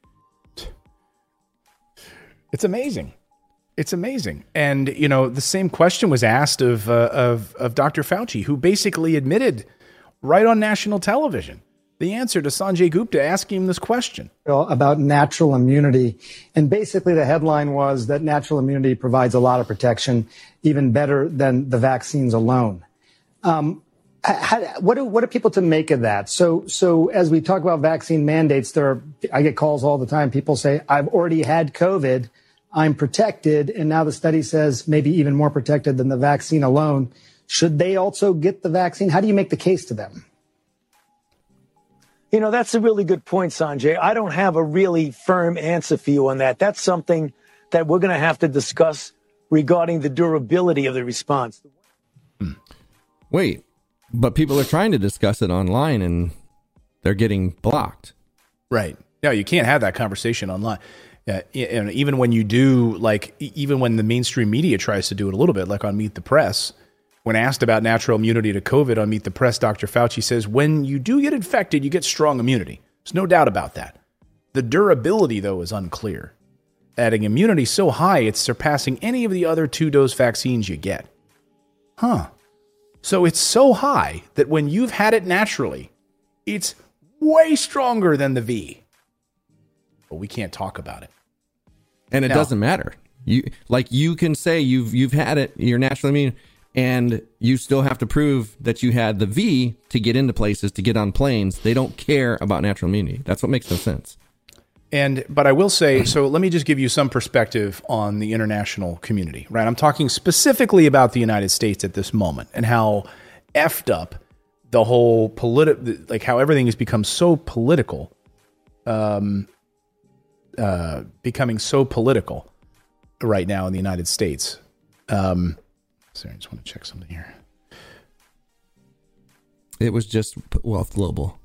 It's amazing. It's amazing. And, you know, the same question was asked of, uh, of, of Doctor Fauci, who basically admitted right on national television the answer to Sanjay Gupta asking him this question. About natural immunity. And basically the headline was that natural immunity provides a lot of protection, even better than the vaccines alone. Um, how, what, do, what are people to make of that? So, so as we talk about vaccine mandates, there are, I get calls all the time. People say, I've already had COVID. I'm protected. And now the study says maybe even more protected than the vaccine alone. Should they also get the vaccine? How do you make the case to them? You know, that's a really good point, Sanjay. I don't have a really firm answer for you on that. That's something that we're going to have to discuss regarding the durability of the response. Wait, but people are trying to discuss it online and they're getting blocked. Right. No, you can't have that conversation online. Uh, and even when you do, like, even when the mainstream media tries to do it a little bit, like on Meet the Press, when asked about natural immunity to COVID on Meet the Press, Doctor Fauci says, when you do get infected, you get strong immunity. There's no doubt about that. The durability, though, is unclear. Adding immunity so high, it's surpassing any of the other two-dose vaccines you get. Huh. So it's so high that when you've had it naturally, it's way stronger than the V. But we can't talk about it. And it now, doesn't matter. You like you can say you've you've had it, you're naturally immune, and you still have to prove that you had the V to get into places, to get on planes. They don't care about natural immunity. That's what makes no sense. And but I will say, so let me just give you some perspective on the international community, right? I'm talking specifically about the United States at this moment and how effed up the whole political, like how everything has become so political, um, uh, becoming so political right now in the United States. Um, sorry, I just want to check something here. It was just Wealth Global.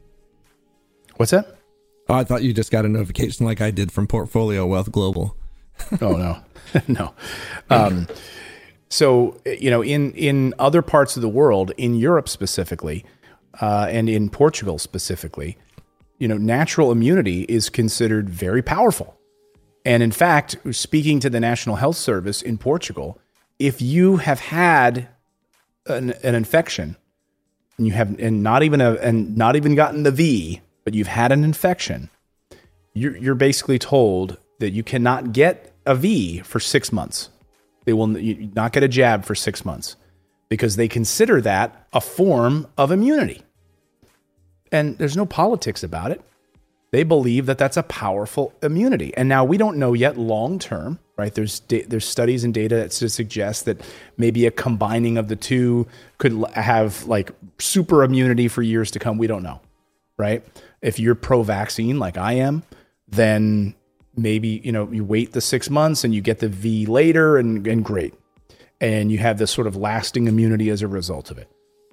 What's that? Oh, I thought you just got a notification like I did from Portfolio Wealth Global Oh, no. no. Um, so, you know, in, in other parts of the world, in Europe specifically, uh, and in Portugal specifically, you know, natural immunity is considered very powerful. And in fact, speaking to the National Health Service in Portugal, if you have had an, an infection, and you have, and not even a, and not even gotten the V, but you've had an infection, you're, you're basically told that you cannot get a V for six months. They will you not get a jab for six months because they consider that a form of immunity. And there's no politics about it. They believe that that's a powerful immunity. And now we don't know yet long term, right? There's da- there's studies and data that suggest that maybe a combining of the two could l- have like super immunity for years to come. We don't know, right? If you're pro-vaccine like I am, then maybe, you know, you wait the six months and you get the V later and, and great. And you have this sort of lasting immunity as a result of it.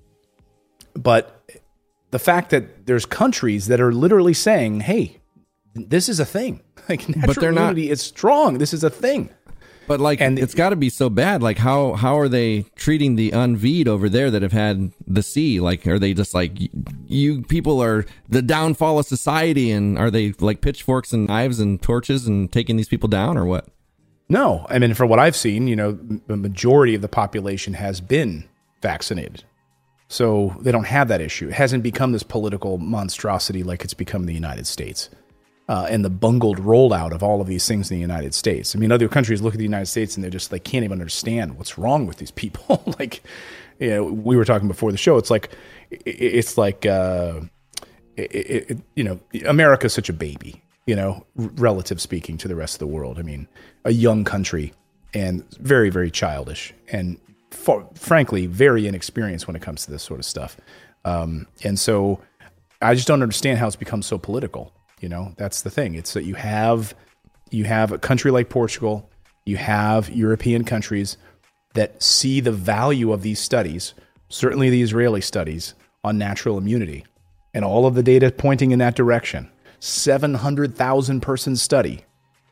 But the fact that there's countries that are literally saying, hey, this is a thing. Like natural but they're immunity not, is strong. This is a thing. But like, and it's got to be so bad. Like how, how are they treating the unV'd over there that have had the C? Like, are they just like, you people are the downfall of society? And are they like pitchforks and knives and torches and taking these people down or what? No. I mean, from what I've seen, you know, the majority of the population has been vaccinated. So they don't have that issue. It hasn't become this political monstrosity like it's become in the United States. Uh, and the bungled rollout of all of these things in the United States. I mean, other countries look at the United States and they're just like, can't even understand what's wrong with these people. Like, you know, we were talking before the show. It's like, it's like, uh, it, it, you know, America's such a baby, you know, relative speaking to the rest of the world. I mean, a young country and very, very childish and for, frankly, very inexperienced when it comes to this sort of stuff. Um, and so I just don't understand how it's become so political. You know, that's the thing. It's that you have you have a country like Portugal, you have European countries that see the value of these studies, certainly the Israeli studies on natural immunity, and all of the data pointing in that direction. seven hundred thousand person study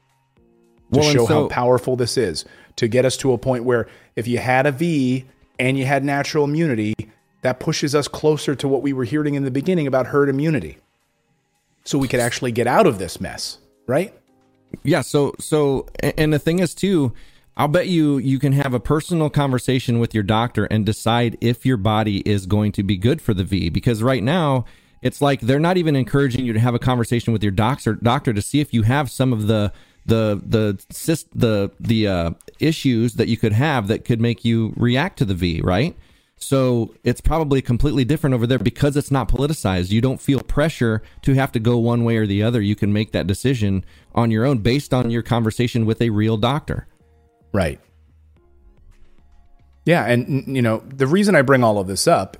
to well, show so, how powerful this is, to get us to a point where if you had a V and you had natural immunity, that pushes us closer to what we were hearing in the beginning about herd immunity. So we could actually get out of this mess, right? Yeah. So, so, and the thing is too, I'll bet you, you can have a personal conversation with your doctor and decide if your body is going to be good for the V, because right now it's like, they're not even encouraging you to have a conversation with your doctor, doctor to see if you have some of the, the, the, the, the, uh, issues that you could have that could make you react to the V, right? So it's probably completely different over there because it's not politicized. You don't feel pressure to have to go one way or the other. You can make that decision on your own based on your conversation with a real doctor. Right. Yeah. And, you know, the reason I bring all of this up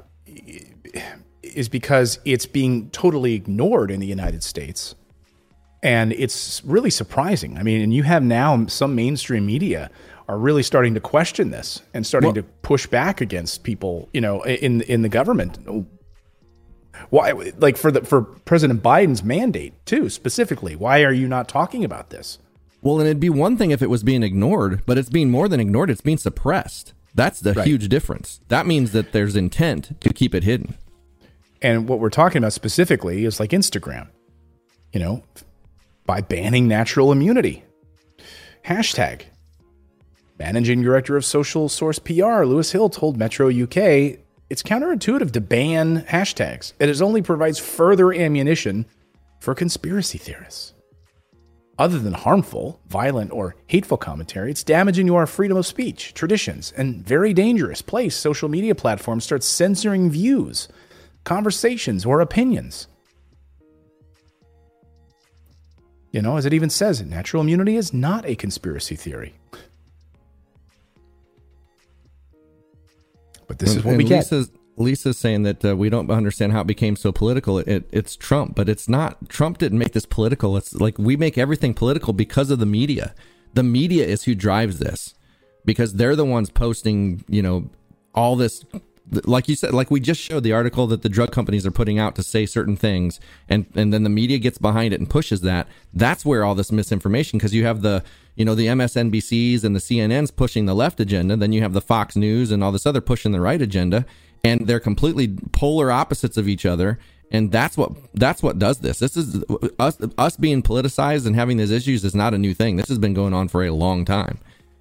is because it's being totally ignored in the United States. And it's really surprising. I mean, and you have now some mainstream media are really starting to question this and starting well, to push back against people, you know, in in the government. Why, like for the for President Biden's mandate too, specifically? Why are you not talking about this? Well, and it'd be one thing if it was being ignored, but it's being more than ignored. It's being suppressed. That's the right. huge difference. That means that there's intent to keep it hidden. And what we're talking about specifically is like Instagram, you know, by banning natural immunity. Hashtag. Managing Director of Social Source P R, Lewis Hill, told Metro U K it's counterintuitive to ban hashtags. It only provides further ammunition for conspiracy theorists. Other than harmful, violent, or hateful commentary, it's damaging to our freedom of speech, traditions, and very dangerous place social media platforms start censoring views, conversations, or opinions. You know, as it even says, natural immunity is not a conspiracy theory. But this is what and we get. Lisa's, Lisa's saying that uh, we don't understand how it became so political. It, it's Trump, but it's not. Trump didn't make this political. It's like we make everything political because of the media. The media is who drives this because they're the ones posting, you know, all this. Like you said, like we just showed the article that the drug companies are putting out to say certain things, and, and then the media gets behind it and pushes that. That's where all this misinformation, because you have the you know, the M S N B Cs and the C N Ns pushing the left agenda. Then you have the Fox News and all this other pushing the right agenda. And they're completely polar opposites of each other. And that's what that's what does this. This is us, us being politicized and having these issues is not a new thing. This has been going on for a long time.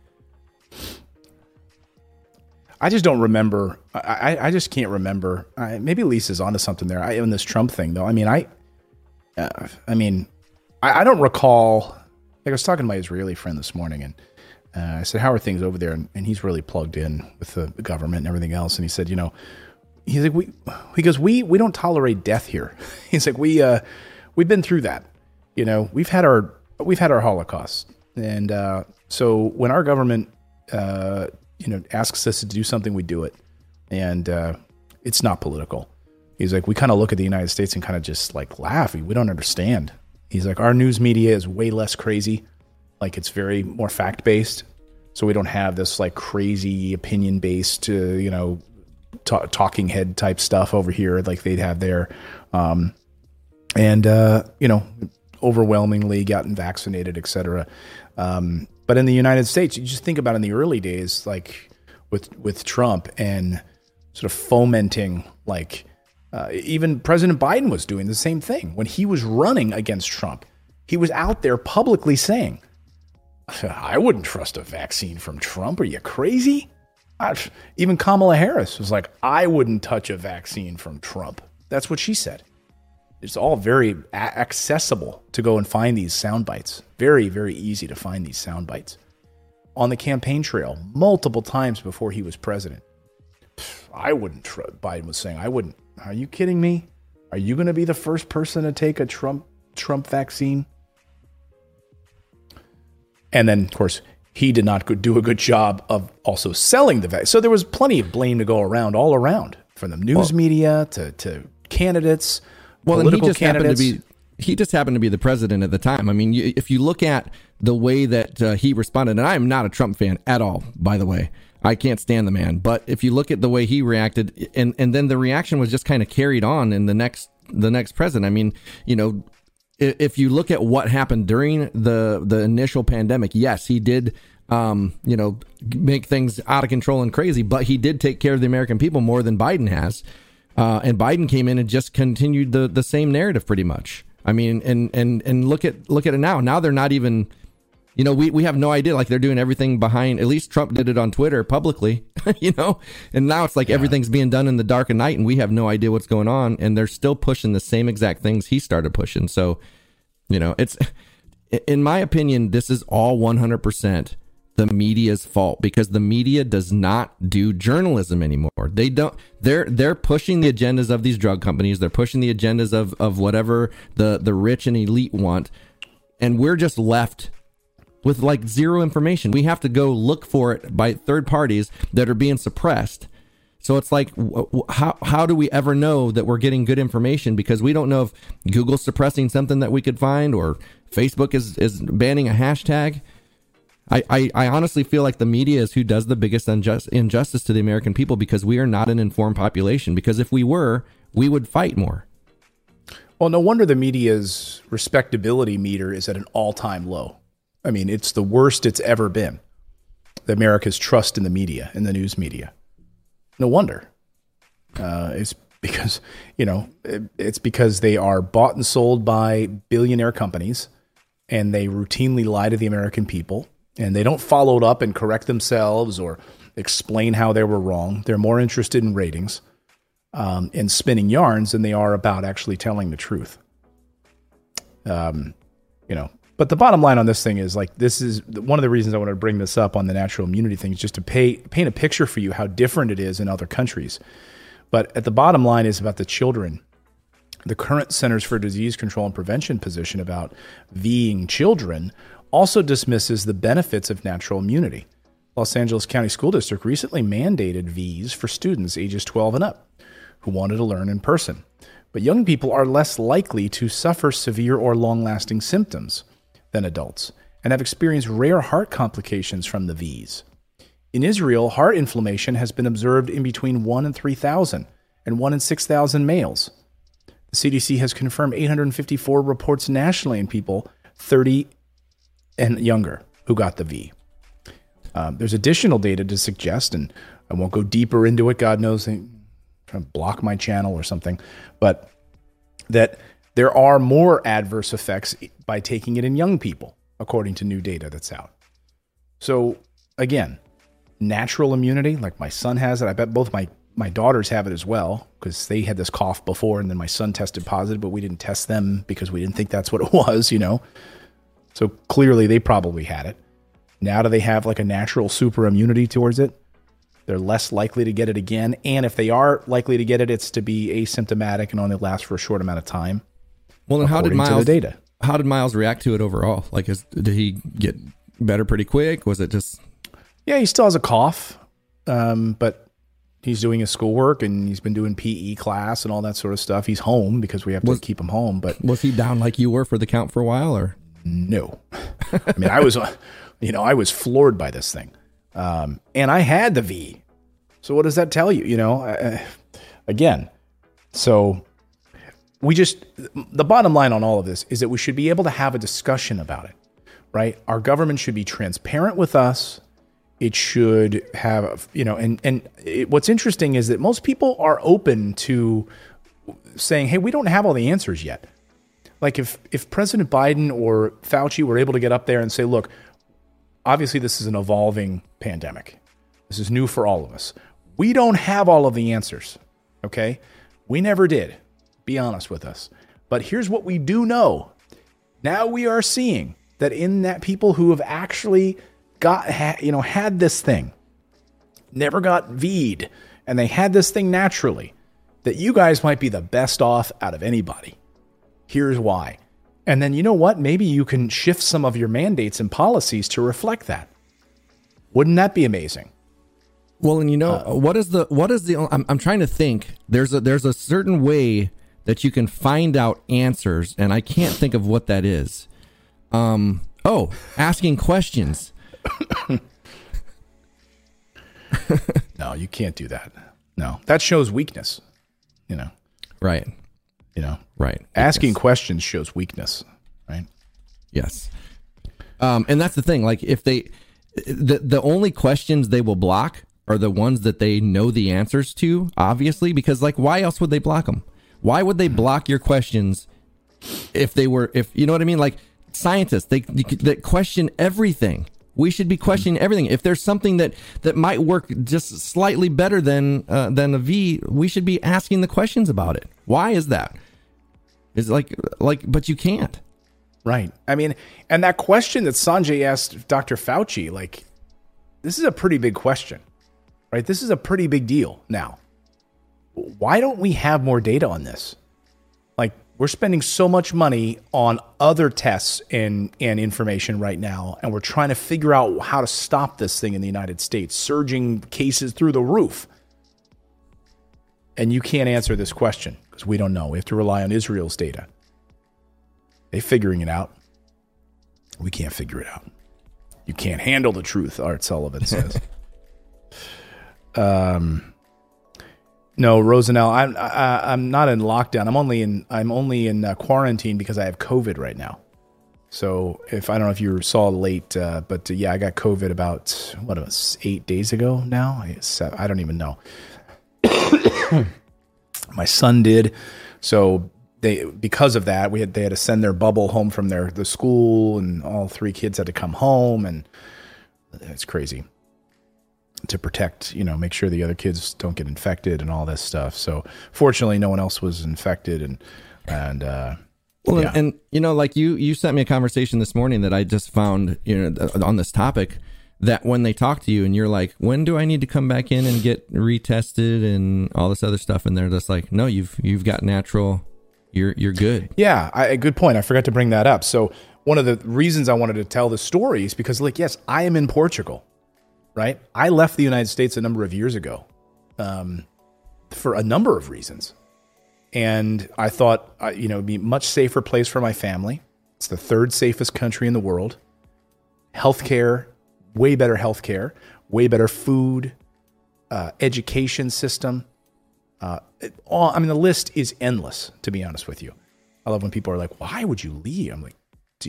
I just don't remember. I, I just can't remember. I, maybe Lisa's onto something there. I, in this Trump thing, though. I mean, I, uh, I mean, I, I don't recall. Like I was talking to my Israeli friend this morning, and uh, I said, "How are things over there?" And, and he's really plugged in with the, the government and everything else. And he said, "You know, he's like, we, he goes, we we don't tolerate death here." He's like, "We uh, we've been through that. You know, we've had our we've had our Holocaust, and uh, so when our government." Uh, you know, asks us to do something, we do it. And uh, it's not political. He's like, we kind of look at the United States and kind of just like laugh. We don't understand. He's like, our news media is way less crazy. Like it's very more fact-based. So we don't have this like crazy opinion-based, uh, you know, t- talking head type stuff over here like they'd have there. Um, and, uh, you know, overwhelmingly gotten vaccinated, et cetera. Um, But in the United States, you just think about in the early days, like with with Trump and sort of fomenting, like uh, even President Biden was doing the same thing. When he was running against Trump, he was out there publicly saying, I wouldn't trust a vaccine from Trump. Are you crazy? I, even Kamala Harris was like, I wouldn't touch a vaccine from Trump. That's what she said. It's all very a- accessible to go and find these sound bites. Very, very easy to find these sound bites. On the campaign trail, multiple times before he was president. I wouldn't, tr- Biden was saying, I wouldn't. Are you kidding me? Are you going to be the first person to take a Trump Trump vaccine? And then, of course, he did not do a good job of also selling the vaccine. So there was plenty of blame to go around, all around, from the news well, media to, to candidates. Well, and he just candidates. happened to be he just happened to be the president at the time. I mean, you, if you look at the way that uh, he responded, and I am not a Trump fan at all, by the way. I can't stand the man. But if you look at the way he reacted, and, and then the reaction was just kind of carried on in the next the next president. I mean, you know, if, if you look at what happened during the the initial pandemic, yes, he did, um, you know, make things out of control and crazy, but he did take care of the American people more than Biden has. Uh, and Biden came in and just continued the, the same narrative pretty much. I mean, and, and, and look at look at it now. Now they're not even, you know, we, we have no idea. Like they're doing everything behind. At least Trump did it on Twitter publicly, you know. And now it's like yeah. everything's being done in the dark of night, and we have no idea what's going on. And they're still pushing the same exact things he started pushing. So, you know, it's in my opinion, this is all one hundred percent the media's fault, because the media does not do journalism anymore. They don't, they're, they're pushing the agendas of these drug companies. They're pushing the agendas of, of whatever the, the rich and elite want. And we're just left with like zero information. We have to go look for it by third parties that are being suppressed. So it's like, how, how do we ever know that we're getting good information? Because we don't know if Google's suppressing something that we could find, or Facebook is, is banning a hashtag. I, I, I honestly feel like the media is who does the biggest unjust, injustice to the American people, because we are not an informed population. Because if we were, we would fight more. Well, no wonder the media's respectability meter is at an all-time low. I mean, it's the worst it's ever been. America's trust in the media, in the news media. No wonder. Uh, it's because, you know, it, it's because they are bought and sold by billionaire companies, and they routinely lie to the American people. And they don't follow it up and correct themselves or explain how they were wrong. They're more interested in ratings um, and spinning yarns than they are about actually telling the truth. Um, you know, but the bottom line on this thing is, like, this is one of the reasons I want to bring this up on the natural immunity thing, is just to pay, paint a picture for you how different it is in other countries. But at the bottom line is about the children. The current Centers for Disease Control and Prevention position about VEing children also dismisses the benefits of natural immunity. Los Angeles County School District recently mandated V's for students ages twelve and up who wanted to learn in person. But young people are less likely to suffer severe or long-lasting symptoms than adults and have experienced rare heart complications from the V's. In Israel, heart inflammation has been observed in between one in three thousand and one in six thousand males. The C D C has confirmed eight hundred fifty-four reports nationally in people thirty and younger who got the V. Um, there's additional data to suggest, and I won't go deeper into it. God knows, they trying to block my channel or something, but that there are more adverse effects by taking it in young people, according to new data that's out. So again, natural immunity, like my son has it. I bet both my, my daughters have it as well, because they had this cough before, and then my son tested positive, but we didn't test them because we didn't think that's what it was, you know? So clearly they probably had it. Now do they have like a natural super immunity towards it? They're less likely to get it again. And if they are likely to get it, it's to be asymptomatic and only last for a short amount of time. Well, then how did Miles, the data. how did Miles react to it overall? Like, is, did he get better pretty quick? Was it just... Yeah, he still has a cough, um, but he's doing his schoolwork, and he's been doing P E class and all that sort of stuff. He's home because we have to was, keep him home. But was he down like you were for the count for a while, or no? I mean, I was, you know, I was floored by this thing, um, and I had the V. So what does that tell you? You know, uh, again, so we just the bottom line on all of this is that we should be able to have a discussion about it, right? Our government should be transparent with us. It should have, you know, and, and it, what's interesting is that most people are open to saying, hey, we don't have all the answers yet. Like if, if President Biden or Fauci were able to get up there and say, look, obviously this is an evolving pandemic. This is new for all of us. We don't have all of the answers, okay? We never did. Be honest with us. But here's what we do know. Now we are seeing that in that people who have actually got, ha, you know, had this thing, never got V'd, and they had this thing naturally, that you guys might be the best off out of anybody. Here's why. And then, you know what? Maybe you can shift some of your mandates and policies to reflect that. Wouldn't that be amazing? Well, and you know, uh, what is the, what is the, I'm, I'm trying to think, there's a, there's a certain way that you can find out answers, and I can't think of what that is. Um, oh, asking questions. No, you can't do that. No, that shows weakness, you know? Right. You know, right. Asking weakness. questions shows weakness, right? Yes. Um, and that's the thing. Like if they, the, the only questions they will block are the ones that they know the answers to, obviously, because like, why else would they block them? Why would they block your questions if they were, if you know what I mean? Like scientists, they, they question everything. We should be questioning everything. If there's something that, that might work just slightly better than uh, than a V, we should be asking the questions about it. Why is that? It's like like, but you can't. Right. I mean, and that question that Sanjay asked Doctor Fauci, like, this is a pretty big question, right? This is a pretty big deal now. Why don't we have more data on this? Like, we're spending so much money on other tests and, and information right now, and we're trying to figure out how to stop this thing in the United States, surging cases through the roof. And you can't answer this question because we don't know. We have to rely on Israel's data. They're figuring it out. We can't figure it out. You can't handle the truth, Art Sullivan says. um... No, Rosanelle, I'm I, I'm not in lockdown. I'm only in I'm only in uh, quarantine because I have COVID right now. So if I don't know if you saw late, uh, but uh, yeah, I got COVID about what it was eight days ago now. I, I don't even know. My son did, so they because of that we had they had to send their bubble home from their the school, and all three kids had to come home, and it's crazy. To protect, you know, make sure the other kids don't get infected and all this stuff. So fortunately, no one else was infected, and and uh, well, yeah. and, and you know, like you you sent me a conversation this morning that I just found, you know, on this topic. That when they talk to you and you're like, when do I need to come back in and get retested and all this other stuff, and they're just like, no, you've you've got natural, you're you're good. Yeah, I, a good point. I forgot to bring that up. So one of the reasons I wanted to tell this story is because, like, yes, I am in Portugal. Right? I left the United States a number of years ago um, for a number of reasons. And I thought, uh, you know, it'd be a much safer place for my family. It's the third safest country in the world. Healthcare, way better healthcare, way better food, uh, education system. Uh, it, all, I mean, the list is endless, to be honest with you. I love when people are like, why would you leave? I'm like, do you,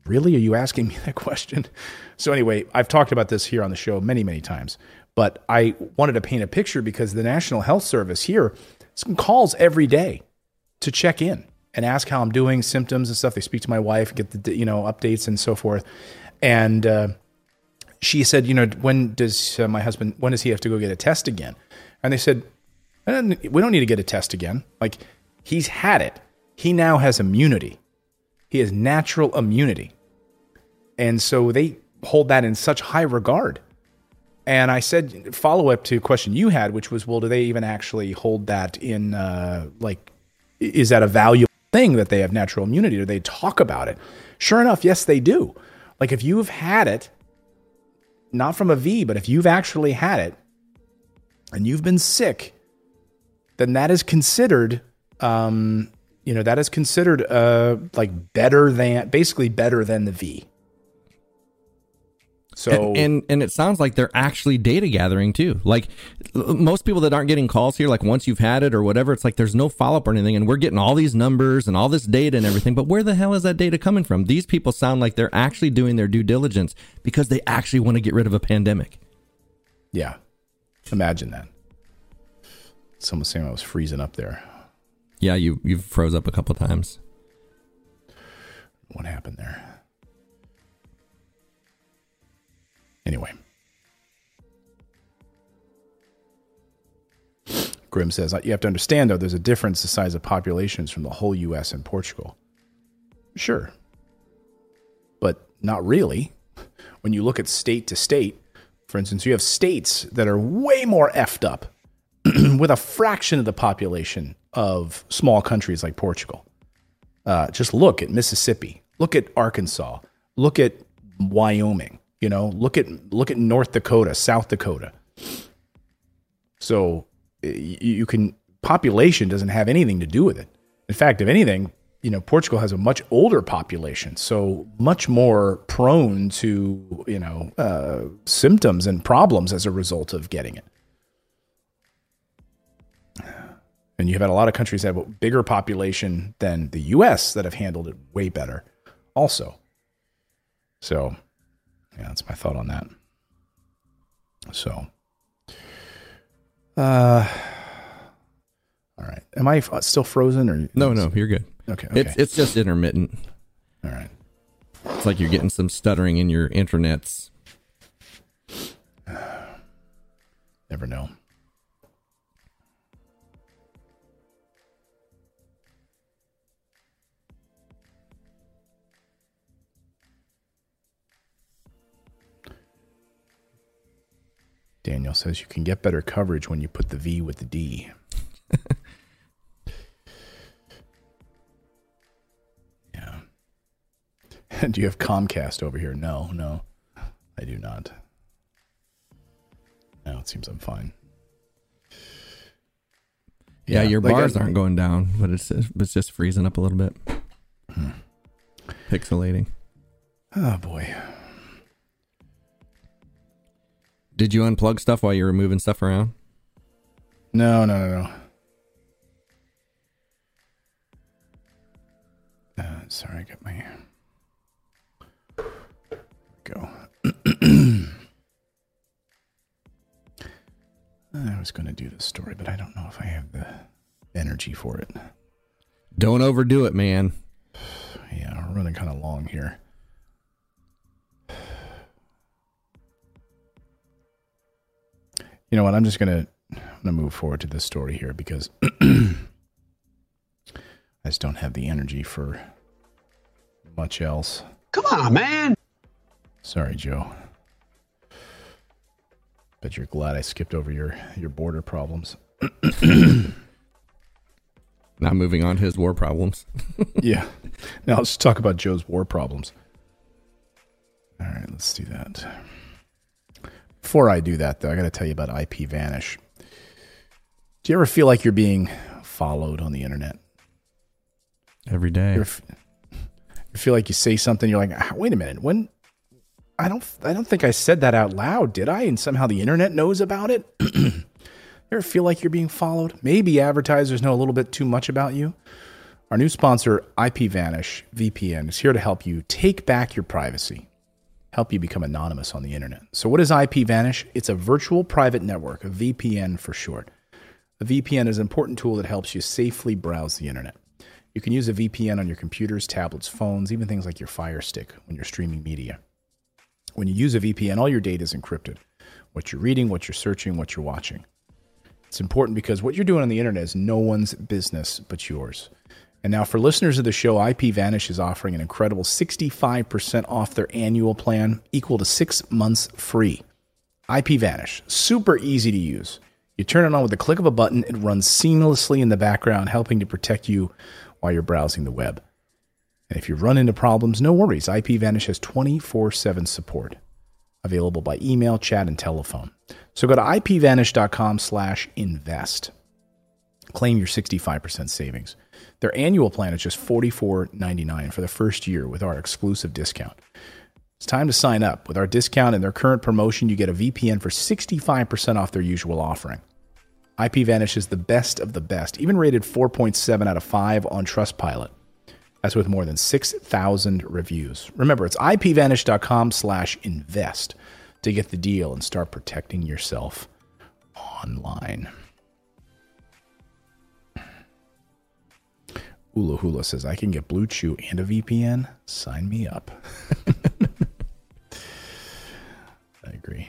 really? Are you asking me that question? So anyway, I've talked about this here on the show many, many times, but I wanted to paint a picture because the National Health Service here calls every day to check in and ask how I'm doing, symptoms and stuff. They speak to my wife, get the, you know, updates and so forth. And uh, she said, you know, when does uh, my husband, when does he have to go get a test again? And they said, we don't need to get a test again. Like, he's had it. He now has immunity. He has natural immunity. And so they hold that in such high regard. And I said, follow up to a question you had, which was, well, do they even actually hold that in, uh, like, is that a valuable thing that they have natural immunity? Do they talk about it? Sure enough, yes, they do. Like, if you've had it, not from a V, but if you've actually had it and you've been sick, then that is considered, um, you know, that is considered uh, like better than, basically better than the V. So and, and and it sounds like they're actually data gathering too. Like most people that aren't getting calls here, like once you've had it or whatever, it's like there's no follow up or anything, and we're getting all these numbers and all this data and everything. But where the hell is that data coming from? These people sound like they're actually doing their due diligence because they actually want to get rid of a pandemic. Yeah, imagine that. Someone saying I was freezing up there. Yeah, you you froze up a couple times. What happened there? Anyway. Grim says, you have to understand, though, there's a difference the size of populations from the whole U S and Portugal. Sure. But not really. When you look at state to state, for instance, you have states that are way more effed up with a fraction of the population of small countries like Portugal. Uh, just look at Mississippi. Look at Arkansas. Look at Wyoming. You know, look at look at North Dakota, South Dakota. So you, you can population doesn't have anything to do with it. In fact, if anything, you know, Portugal has a much older population, so much more prone to, you know, uh, symptoms and problems as a result of getting it. And you've had a lot of countries that have a bigger population than the U S that have handled it way better also. So, yeah, that's my thought on that. So, uh, all right. Am I still frozen or no? No, you're good. Okay, okay. It's it's just intermittent. All right. It's like you're getting some stuttering in your internets. Never know. Daniel says you can get better coverage when you put the V with the D. Yeah. Do you have Comcast over here? No, no, I do not. No, it seems I'm fine. Yeah, yeah your like bars I, aren't going down, but it's it's just freezing up a little bit. Hmm. Pixelating. Oh, boy. Did you unplug stuff while you were moving stuff around? No, no, no, no. Uh, sorry, I got my... Go. I was going to do this story, but I don't know if I have the energy for it. Don't overdo it, man. Yeah, we're running kind of long here. You know what? I'm just gonna I'm gonna move forward to this story here because I just don't have the energy for much else. Come on, man. Sorry, Joe. Bet you're glad I skipped over your your border problems. Now moving on to his war problems. Yeah. Now let's talk about Joe's war problems. All right, let's do that. Before I do that, though, I got to tell you about I P Vanish. Do you ever feel like you're being followed on the internet? Every day. You, ever, you feel like you say something, you're like, wait a minute, when? I don't, I don't think I said that out loud, did I? And somehow the internet knows about it. You ever feel like you're being followed? Maybe advertisers know a little bit too much about you, Our new sponsor, IPVanish V P N, is here to help you take back your privacy, help you become anonymous on the internet. So what is IPVanish? It's a virtual private network, a V P N for short. A V P N is an important tool that helps you safely browse the internet. You can use a V P N on your computers, tablets, phones, even things like your Fire Stick when you're streaming media. When you use a V P N, all your data is encrypted. What you're reading, what you're searching, what you're watching. It's important because what you're doing on the internet is no one's business but yours. And now for listeners of the show, IPVanish is offering an incredible sixty-five percent off their annual plan, equal to six months free. IPVanish, super easy to use. You turn it on with the click of a button. It runs seamlessly in the background, helping to protect you while you're browsing the web. And if you run into problems, no worries. IPVanish has twenty-four seven support, available by email, chat, and telephone. So go to ipvanish.com slash invest. Claim your sixty-five percent savings. Their annual plan is just forty-four ninety-nine for the first year with our exclusive discount. It's time to sign up. With our discount and their current promotion, you get a V P N for sixty-five percent off their usual offering. IPVanish is the best of the best, even rated four point seven out of five on Trustpilot. That's with more than six thousand reviews. Remember, it's ipvanish.com slash invest to get the deal and start protecting yourself online. Hula Hula says, I can get Blue Chew and a V P N. Sign me up. I agree.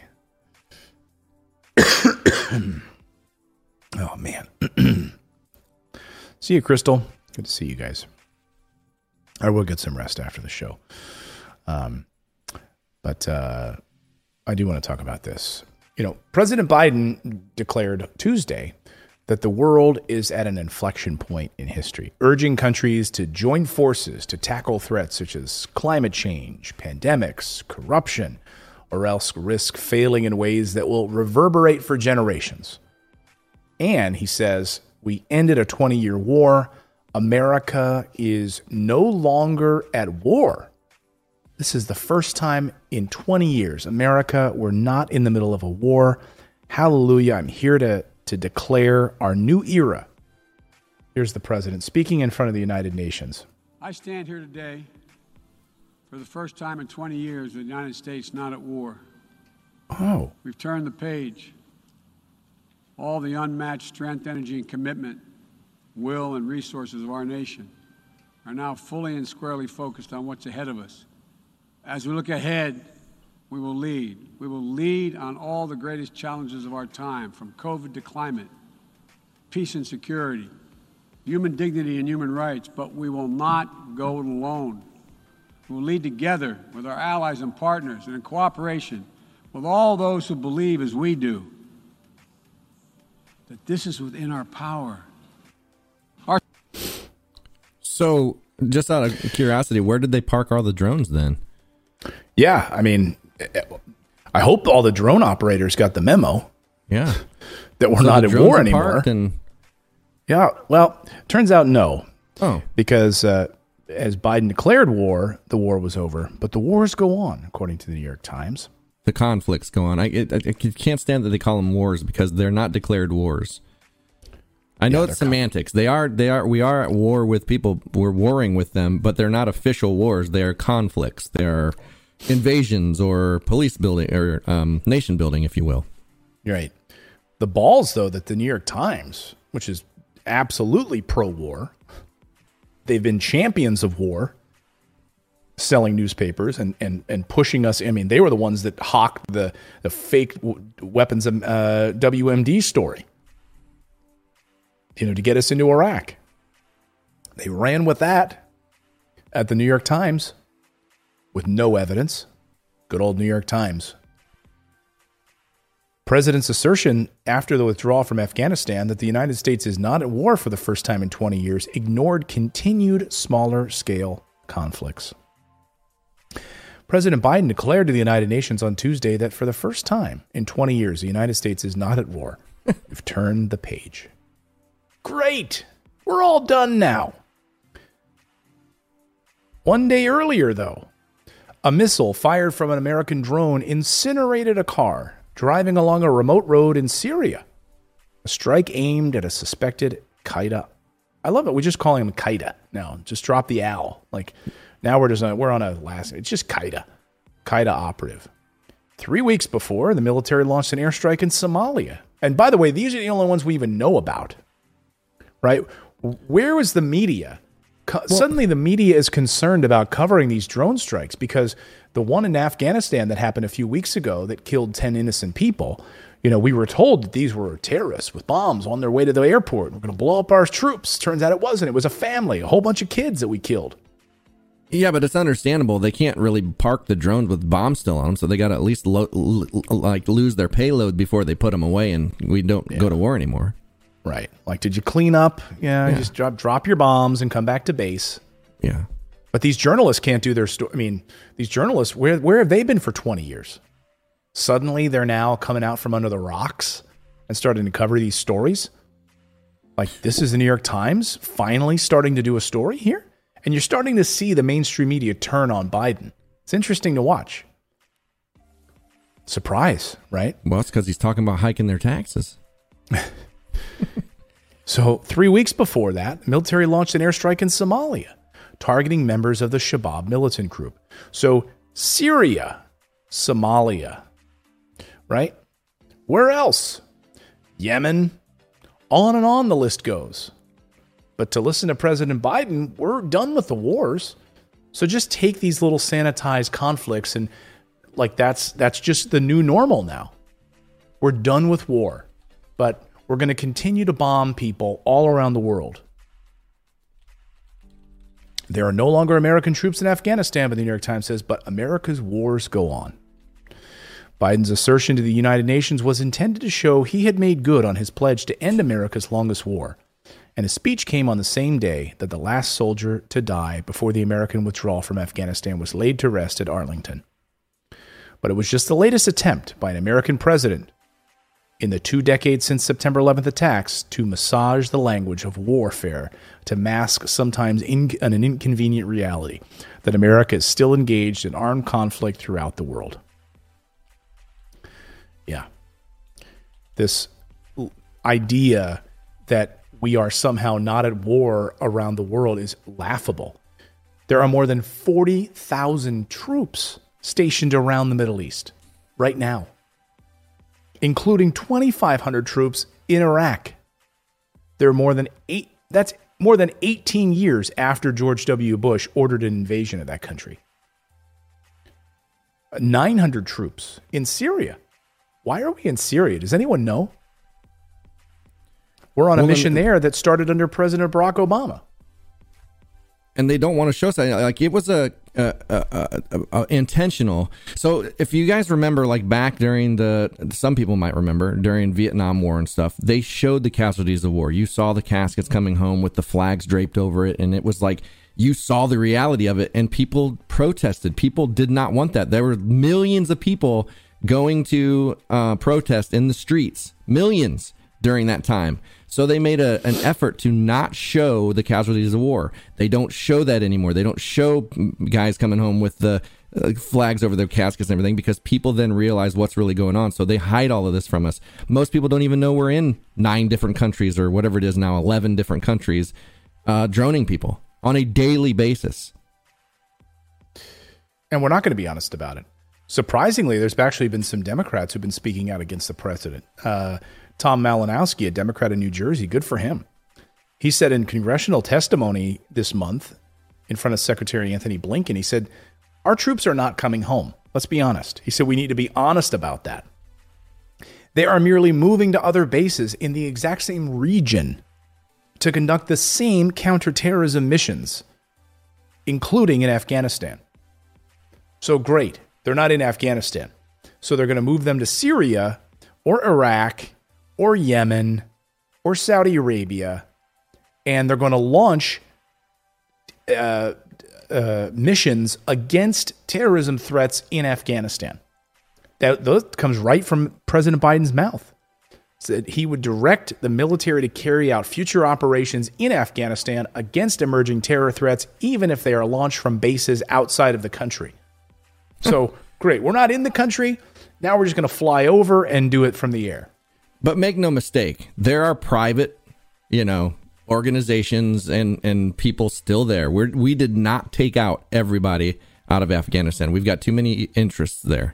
Oh, man. See you, Crystal. Good to see you guys. I will get some rest after the show. Um, but uh, I do want to talk about this. You know, President Biden declared Tuesday that the world is at an inflection point in history, urging countries to join forces to tackle threats such as climate change, pandemics, corruption, or else risk failing in ways that will reverberate for generations. And he says, we ended a twenty-year war. America is no longer at war. This is the first time in twenty years, America, we're not in the middle of a war. Hallelujah. I'm here to to declare our new era. Here's the president speaking in front of the United Nations. I stand here today for the first time in twenty years with the United States not at war. Oh. We've turned the page. All the unmatched strength, energy, and commitment, will, and resources of our nation are now fully and squarely focused on what's ahead of us. As we look ahead, we will lead. We will lead on all the greatest challenges of our time, from COVID to climate, peace and security, human dignity and human rights, but we will not go it alone. We will lead together with our allies and partners and in cooperation with all those who believe as we do that this is within our power. Our- so, just out of curiosity, where did they park all the drones then? Yeah, I mean, I hope all the drone operators got the memo. Yeah. That we're so not at war anymore. And- yeah, well, turns out no. Oh. Because uh, as Biden declared war, the war was over. But the wars go on, according to the New York Times. The conflicts go on. I, it, I can't stand that they call them wars because they're not declared wars. I know yeah, it's semantics. They are. They are. We are at war with people. We're warring with them, but they're not official wars. They are conflicts. They are invasions or police building or um, nation building, if you will. Right. The balls, though, that the New York Times, which is absolutely pro-war, they've been champions of war, selling newspapers and, and, and pushing us. I mean, they were the ones that hawked the, the fake w- weapons of uh, W M D story, you know, to get us into Iraq. They ran with that at the New York Times with no evidence. Good old New York Times. President's assertion after the withdrawal from Afghanistan that the United States is not at war for the first time in twenty years ignored continued smaller scale conflicts. President Biden declared to the United Nations on Tuesday that for the first time in twenty years, the United States is not at war. We've turned the page. Great. We're all done now. One day earlier, though, a missile fired from an American drone incinerated a car driving along a remote road in Syria. A strike aimed at a suspected Qaeda, I love it. We just call him Qaeda now. Just drop the owl. Like now we're just on, we're on a last. It's just Qaeda, Qaeda operative. Three weeks before, the military launched an airstrike in Somalia. And by the way, these are the only ones we even know about, right? Where was the media? Co- well, Suddenly the media is concerned about covering these drone strikes because the one in Afghanistan that happened a few weeks ago that killed ten innocent people, you know, we were told that these were terrorists with bombs on their way to the airport. We're going to blow up our troops. Turns out it wasn't. It was a family, a whole bunch of kids that we killed. Yeah, but it's understandable. They can't really park the drones with bombs still on them, so they got to at least lo- l- like lose their payload before they put them away, and we don't yeah. go to war anymore. Right. Like, did you clean up? Yeah, yeah. Just drop drop your bombs and come back to base. Yeah. But these journalists can't do their story. I mean, these journalists, where where have they been for twenty years? Suddenly, they're now coming out from under the rocks and starting to cover these stories. Like, this is the New York Times finally starting to do a story here? And you're starting to see the mainstream media turn on Biden. It's interesting to watch. Surprise, right? Well, it's because he's talking about hiking their taxes. So three weeks before that, the military launched an airstrike in Somalia, targeting members of the Shabab militant group. So Syria, Somalia, right? Where else? Yemen, on and on the list goes. But to listen to President Biden, we're done with the wars. So just take these little sanitized conflicts and like that's that's just the new normal now. We're done with war, but we're going to continue to bomb people all around the world. There are no longer American troops in Afghanistan, but the New York Times says, but America's wars go on. Biden's assertion to the United Nations was intended to show he had made good on his pledge to end America's longest war. And his speech came on the same day that the last soldier to die before the American withdrawal from Afghanistan was laid to rest at Arlington. But it was just the latest attempt by an American president in the two decades since September eleventh attacks to massage the language of warfare to mask sometimes in, an inconvenient reality that America is still engaged in armed conflict throughout the world. Yeah. This idea that we are somehow not at war around the world is laughable. There are more than forty thousand troops stationed around the Middle East right now, including twenty-five hundred troops in Iraq. There are more than eight, that's more than eighteen years after George W. Bush ordered an invasion of that country. nine hundred troops in Syria. Why are we in Syria? Does anyone know? We're on a well, mission then, there that started under President Barack Obama. And they don't want to show something. Like, it was a, a, a, a, a intentional. So if you guys remember, like back during the, some people might remember, during Vietnam War and stuff, they showed the casualties of war. You saw the caskets coming home with the flags draped over it. And it was like, you saw the reality of it. And people protested. People did not want that. There were millions of people going to uh, protest in the streets. Millions during that time. So they made a, an effort to not show the casualties of war. They don't show that anymore. They don't show guys coming home with the uh, flags over their caskets and everything because people then realize what's really going on. So they hide all of this from us. Most people don't even know we're in nine different countries or whatever it is now, eleven different countries, uh, droning people on a daily basis. And we're not going to be honest about it. Surprisingly, there's actually been some Democrats who've been speaking out against the president. Uh, Tom Malinowski, a Democrat in New Jersey, good for him. He said in congressional testimony this month in front of Secretary Anthony Blinken, he said, our troops are not coming home. Let's be honest. He said we need to be honest about that. They are merely moving to other bases in the exact same region to conduct the same counterterrorism missions, including in Afghanistan. So great. They're not in Afghanistan. So they're going to move them to Syria or Iraq or Yemen, or Saudi Arabia, and they're going to launch uh, uh, missions against terrorism threats in Afghanistan. That, that comes right from President Biden's mouth. Said he would direct the military to carry out future operations in Afghanistan against emerging terror threats, even if they are launched from bases outside of the country. So, great. We're not in the country. Now we're just going to fly over and do it from the air. But make no mistake, there are private, you know, organizations and, and people still there. We're, we did not take out everybody out of Afghanistan. We've got too many interests there.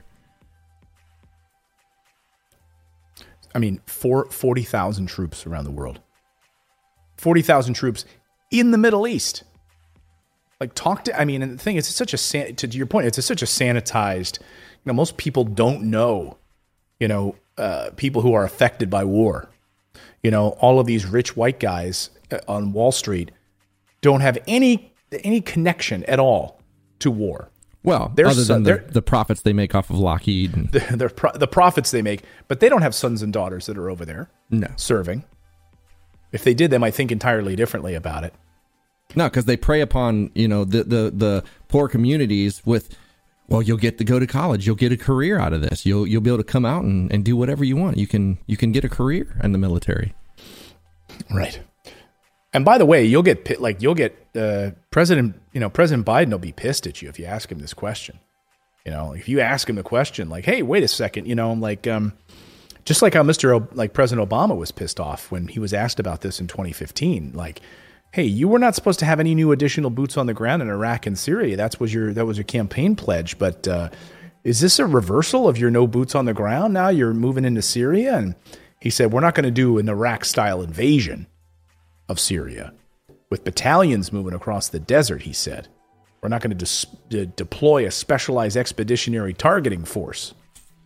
I mean, four, forty thousand troops around the world. forty thousand troops in the Middle East. Like, talk to, I mean, and the thing is, it's such a, san- to your point, it's a, such a sanitized, you know, most people don't know, you know, uh, people who are affected by war. You know, all of these rich white guys on Wall Street don't have any any connection at all to war. Well, They're other son, than the, the profits they make off of Lockheed. And... The, the, pro, the profits they make, but they don't have sons and daughters that are over there no. serving. If they did, they might think entirely differently about it. No, because they prey upon, you know, the, the, the poor communities with, well, you'll get to go to college. You'll get a career out of this. You'll you'll be able to come out and, and do whatever you want. You can you can get a career in the military. Right. And by the way, you'll get like you'll get uh, President, you know, President Biden will be pissed at you if you ask him this question. You know, if you ask him the question like, "Hey, wait a second," you know, like um, just like how Mister O, like President Obama was pissed off when he was asked about this in twenty fifteen, like, "Hey, you were not supposed to have any new additional boots on the ground in Iraq and Syria. That was your that was your campaign pledge. But uh, is this a reversal of your no boots on the ground? Now you're moving into Syria?" And he said, "We're not going to do an Iraq-style invasion of Syria with battalions moving across the desert." He said, "We're not going to dis- de- deploy a specialized expeditionary targeting force."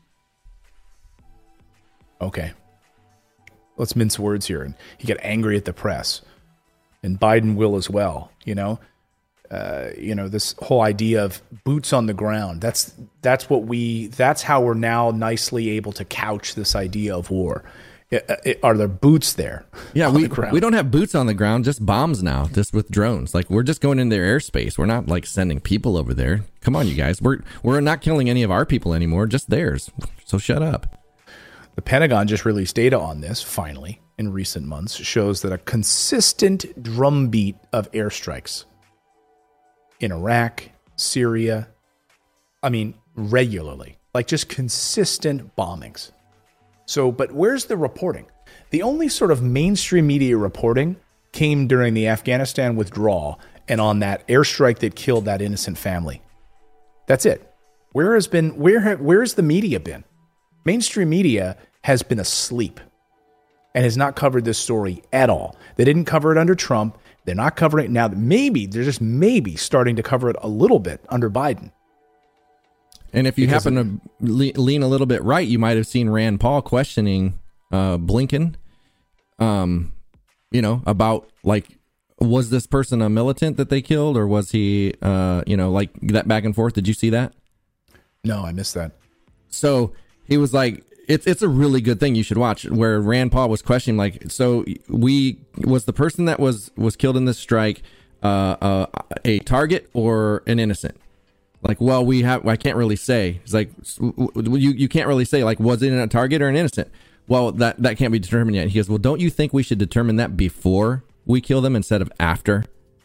Okay, let's mince words here. And he got angry at the press. And Biden will as well, you know, uh, you know, this whole idea of boots on the ground. That's that's what we that's how we're now nicely able to couch this idea of war. It, it, are there boots there? Yeah, we the we don't have boots on the ground, just bombs now, just with drones. Like, we're just going in their airspace. We're not like sending people over there. Come on, you guys. We're we're not killing any of our people anymore, just theirs. So shut up. The Pentagon just released data on this, finally, in recent months, shows that a consistent drumbeat of airstrikes in Iraq, Syria, I mean, regularly, like just consistent bombings. So, but where's the reporting? The only sort of mainstream media reporting came during the Afghanistan withdrawal and on that airstrike that killed that innocent family. That's it. Where has been, where, have, where's the media been? Mainstream media has been asleep and has not covered this story at all. They didn't cover it under Trump. They're not covering it now. Maybe, they're just maybe starting to cover it a little bit under Biden. And if you Because happen of, to le- lean a little bit right, you might have seen Rand Paul questioning uh, Blinken, um, you know, about like, was this person a militant that they killed, or was he, uh, you know, like that back and forth? Did you see that? No, I missed that. So he was like, it's it's a really good thing you should watch, where Rand Paul was questioning, like, so we was the person that was was killed in this strike uh, uh, a target or an innocent? Like, well, we have, I can't really say. It's like, you you can't really say, like, was it a target or an innocent? Well, that, that can't be determined yet. He goes, well, don't you think we should determine that before we kill them instead of after?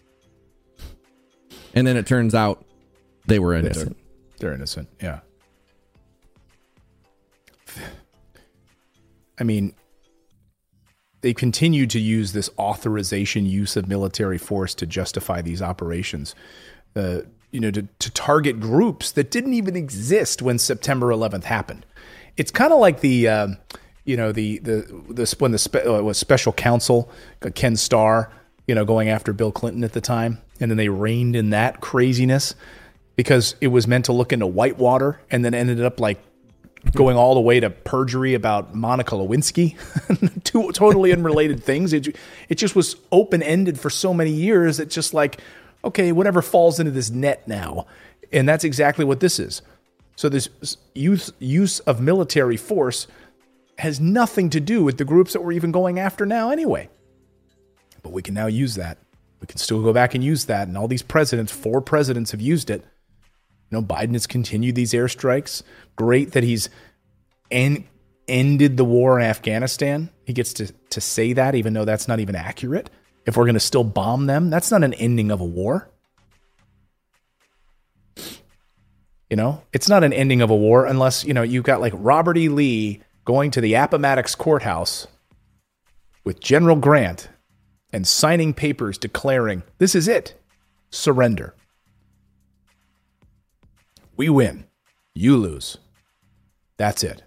And then it turns out they were innocent. They're, they're innocent, yeah. I mean, they continue to use this authorization use of military force to justify these operations. Uh, you know, to, to target groups that didn't even exist when September eleventh happened. It's kind of like the, um, you know, the the the when the spe- uh, was special counsel Ken Starr, you know, going after Bill Clinton at the time, and then they reined in that craziness because it was meant to look into Whitewater, and then ended up like going all the way to perjury about Monica Lewinsky, two totally unrelated things. It it just was open ended for so many years. It's just like, okay, whatever falls into this net now. And that's exactly what this is. So this use, use of military force has nothing to do with the groups that we're even going after now anyway. But we can now use that. We can still go back and use that. And all these presidents, four presidents have used it. You know, Biden has continued these airstrikes. Great that he's en- ended the war in Afghanistan. He gets to, to say that, even though that's not even accurate. If we're going to still bomb them, that's not an ending of a war. You know, it's not an ending of a war unless, you know, you've got like Robert E. Lee going to the Appomattox courthouse with General Grant and signing papers declaring, this is it, surrender. We win. You lose. That's it.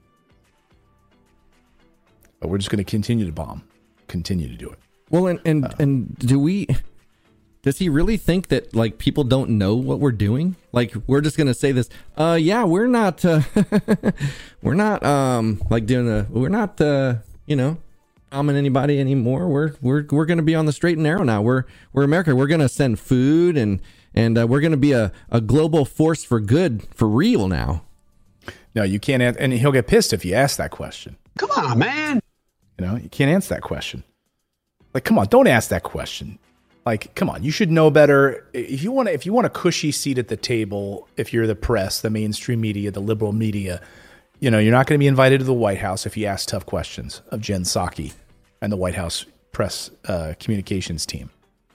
But we're just going to continue to bomb, continue to do it. Well, and and, uh, and do we... Does he really think that, like, people don't know what we're doing? Like, we're just going to say this, uh, yeah, we're not, uh, we're not, um, like, doing a, we're not, uh, you know, bombing anybody anymore. We're, we're, we're going to be on the straight and narrow now. We're, we're America. We're going to send food and, and, uh, we're going to be a, a global force for good, for real now. No, you can't, an- and he'll get pissed if you ask that question. Come on, man. You know, you can't answer that question. Like, come on, don't ask that question. Like, come on, you should know better. If you want to, if you want a cushy seat at the table, if you're the press, the mainstream media, the liberal media, you know, you're not going to be invited to the White House if you ask tough questions of Jen Psaki and the White House press uh, communications team.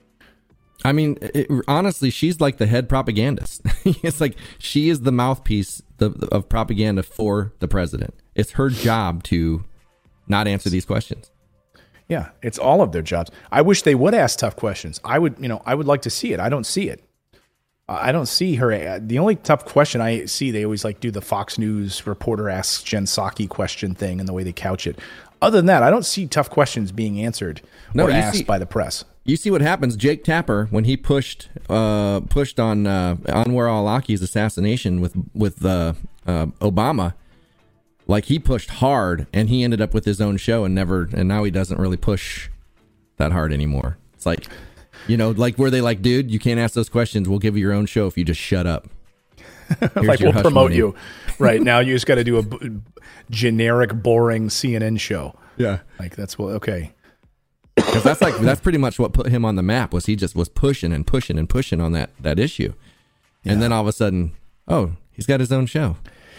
I mean, it, honestly, she's like the head propagandist. It's like she is the mouthpiece of, of propaganda for the president. It's her job to not answer these questions. Yeah, it's all of their jobs. I wish they would ask tough questions. I would, you know, I would like to see it. I don't see it. I don't see her. The only tough question I see, they always like do the Fox News reporter asks Jen Psaki question thing and the way they couch it. Other than that, I don't see tough questions being answered no, or asked see, by the press. You see what happens. Jake Tapper, when he pushed uh, pushed on uh, Anwar al-Awlaki's assassination with with uh, uh, Obama. Like, he pushed hard, and he ended up with his own show, and never, and now he doesn't really push that hard anymore. It's like, you know, like where they like, dude, you can't ask those questions. We'll give you your own show if you just shut up. Like, we'll promote money. You. Right now, you just got to do a b- generic, boring C N N show. Yeah, like that's what. Okay, because that's like that's pretty much what put him on the map. Was he just was pushing and pushing and pushing on that that issue, and yeah. then all of a sudden, oh, he's got his own show.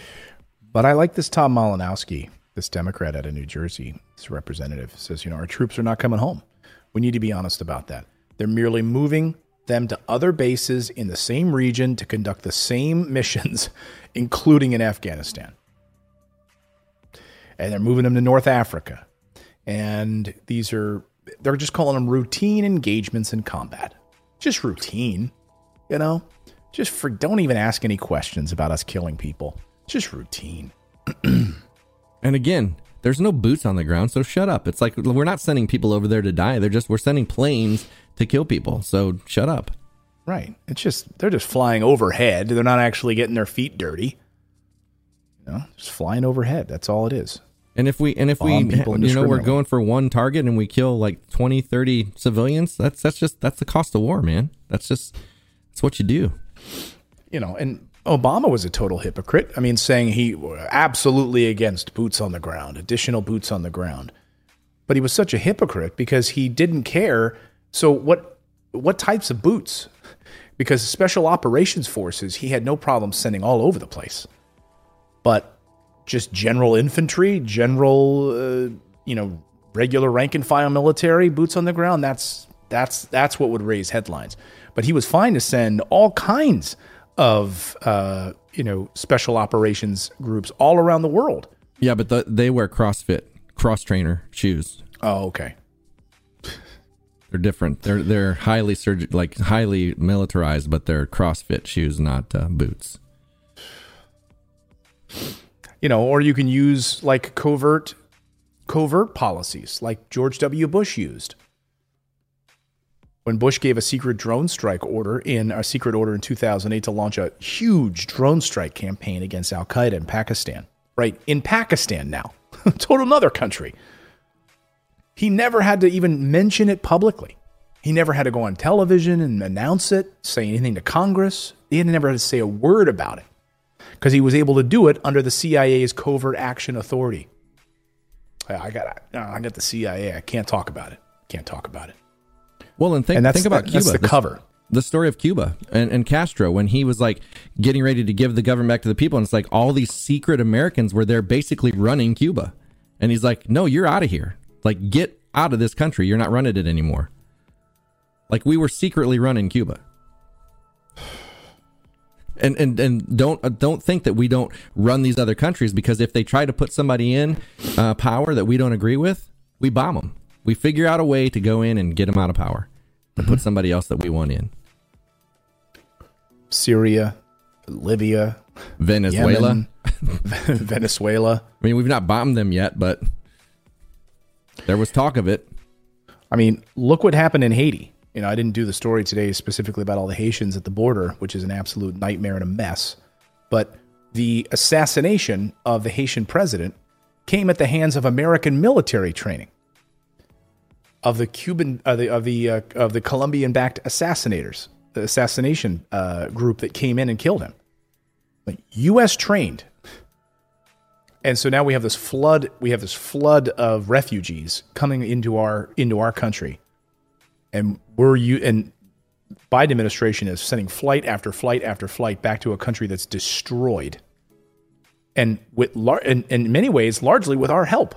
But I like this Tom Malinowski, this Democrat out of New Jersey, this representative, says, you know, our troops are not coming home. We need to be honest about that. They're merely moving them to other bases in the same region to conduct the same missions, including in Afghanistan. And they're moving them to North Africa. And these are, they're just calling them routine engagements in combat. Just routine, you know? Just for, don't even ask any questions about us killing people. Just routine. And again, there's no boots on the ground, so shut up. It's like, we're not sending people over there to die. They're just, we're sending planes to kill people. So shut up. Right. It's just, they're just flying overhead. They're not actually getting their feet dirty. You know, just flying overhead. That's all it is. And if we, and if we, you know, we're going for one target and we kill like twenty, thirty civilians, that's, that's just, that's the cost of war, man. That's just, that's what you do. You know, and Obama was a total hypocrite. I mean, saying he was absolutely against boots on the ground, additional boots on the ground. But he was such a hypocrite because he didn't care. So what what types of boots? Because special operations forces, he had no problem sending all over the place. But just general infantry, general, uh, you know, regular rank and file military, boots on the ground, that's that's that's what would raise headlines. But he was fine to send all kinds of, uh, you know, special operations groups all around the world. Yeah, but the, they wear CrossFit, cross trainer shoes. Oh, okay. They're different. They're they're highly surg- like highly militarized, but they're CrossFit shoes, not uh, boots. You know, or you can use like covert covert policies like George W. Bush used. When Bush gave a secret drone strike order in a secret order in two thousand eight to launch a huge drone strike campaign against Al-Qaeda in Pakistan, right? In Pakistan now, total another country. He never had to even mention it publicly. He never had to go on television and announce it, say anything to Congress. He never had to say a word about it because he was able to do it under the C I A's Covert Action Authority. I got, I got the C I A. I can't talk about it. Can't talk about it. Well, and think, and think about that, Cuba. That's the, the cover. The story of Cuba and, and Castro, when he was like getting ready to give the government back to the people. And it's like all these secret Americans were there basically running Cuba. And he's like, no, you're out of here. Like, get out of this country. You're not running it anymore. Like, we were secretly running Cuba. And and and don't uh, don't think that we don't run these other countries, because if they try to put somebody in uh, power that we don't agree with, we bomb them. we figure out a way to go in and get them out of power, to put somebody else that we want in. Syria, Libya, Venezuela. Yemen, Venezuela. I mean, we've not bombed them yet, but there was talk of it. I mean, look what happened in Haiti. You know, I didn't do the story today specifically about all the Haitians at the border, which is an absolute nightmare and a mess. But the assassination of the Haitian president came at the hands of American military training, of the Cuban, uh, the, of the uh, of the Colombian-backed assassinators, the assassination uh, group that came in and killed him. Like, U S trained. And so now we have this flood. We have this flood of refugees coming into our into our country, and we're you and Biden administration is sending flight after flight after flight back to a country that's destroyed, and with lar- in, in many ways largely with our help.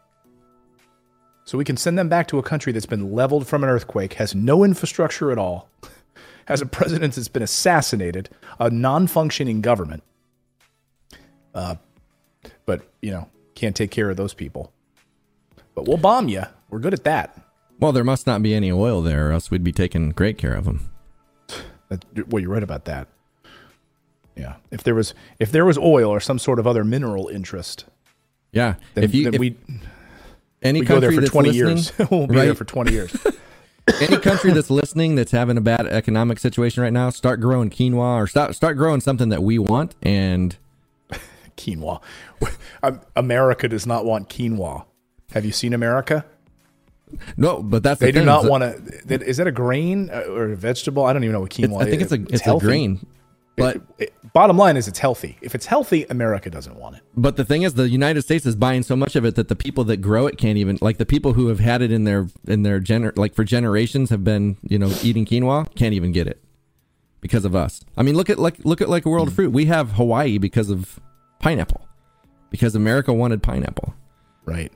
So we can send them back to a country that's been leveled from an earthquake, has no infrastructure at all, has a president that's been assassinated, a non-functioning government. Uh. But, you know, can't take care of those people. But we'll bomb you. We're good at that. Well, there must not be any oil there, or else we'd be taking great care of them. That, well, you're right about that. Yeah. If there was if there was oil or some sort of other mineral interest, yeah, then, if you then if we any we go there country for that's twenty listening, years. We'll be right? there for twenty years. Any country that's listening that's having a bad economic situation right now, start growing quinoa or start start growing something that we want. And quinoa. America does not want quinoa. Have you seen America? No, but that's the they do thing. not So- want to. Is that a grain or a vegetable? I don't even know what quinoa It's- I think is. it's a it's, a healthy. grain. But It- it- bottom line is it's healthy. If it's healthy, America doesn't want it. but the thing is, the United States is buying so much of it that the people that grow it can't even, like the people who have had it in their in their gener like for generations have been, you know, eating quinoa, can't even get it because of us. I mean, look at like look at like a world of fruit. We have Hawaii because of pineapple, because America wanted pineapple. Right.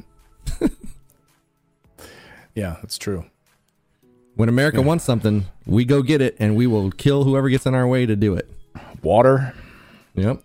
Yeah, that's true. When America Yeah. wants something, we go get it, and we will kill whoever gets in our way to do it. Water. Yep.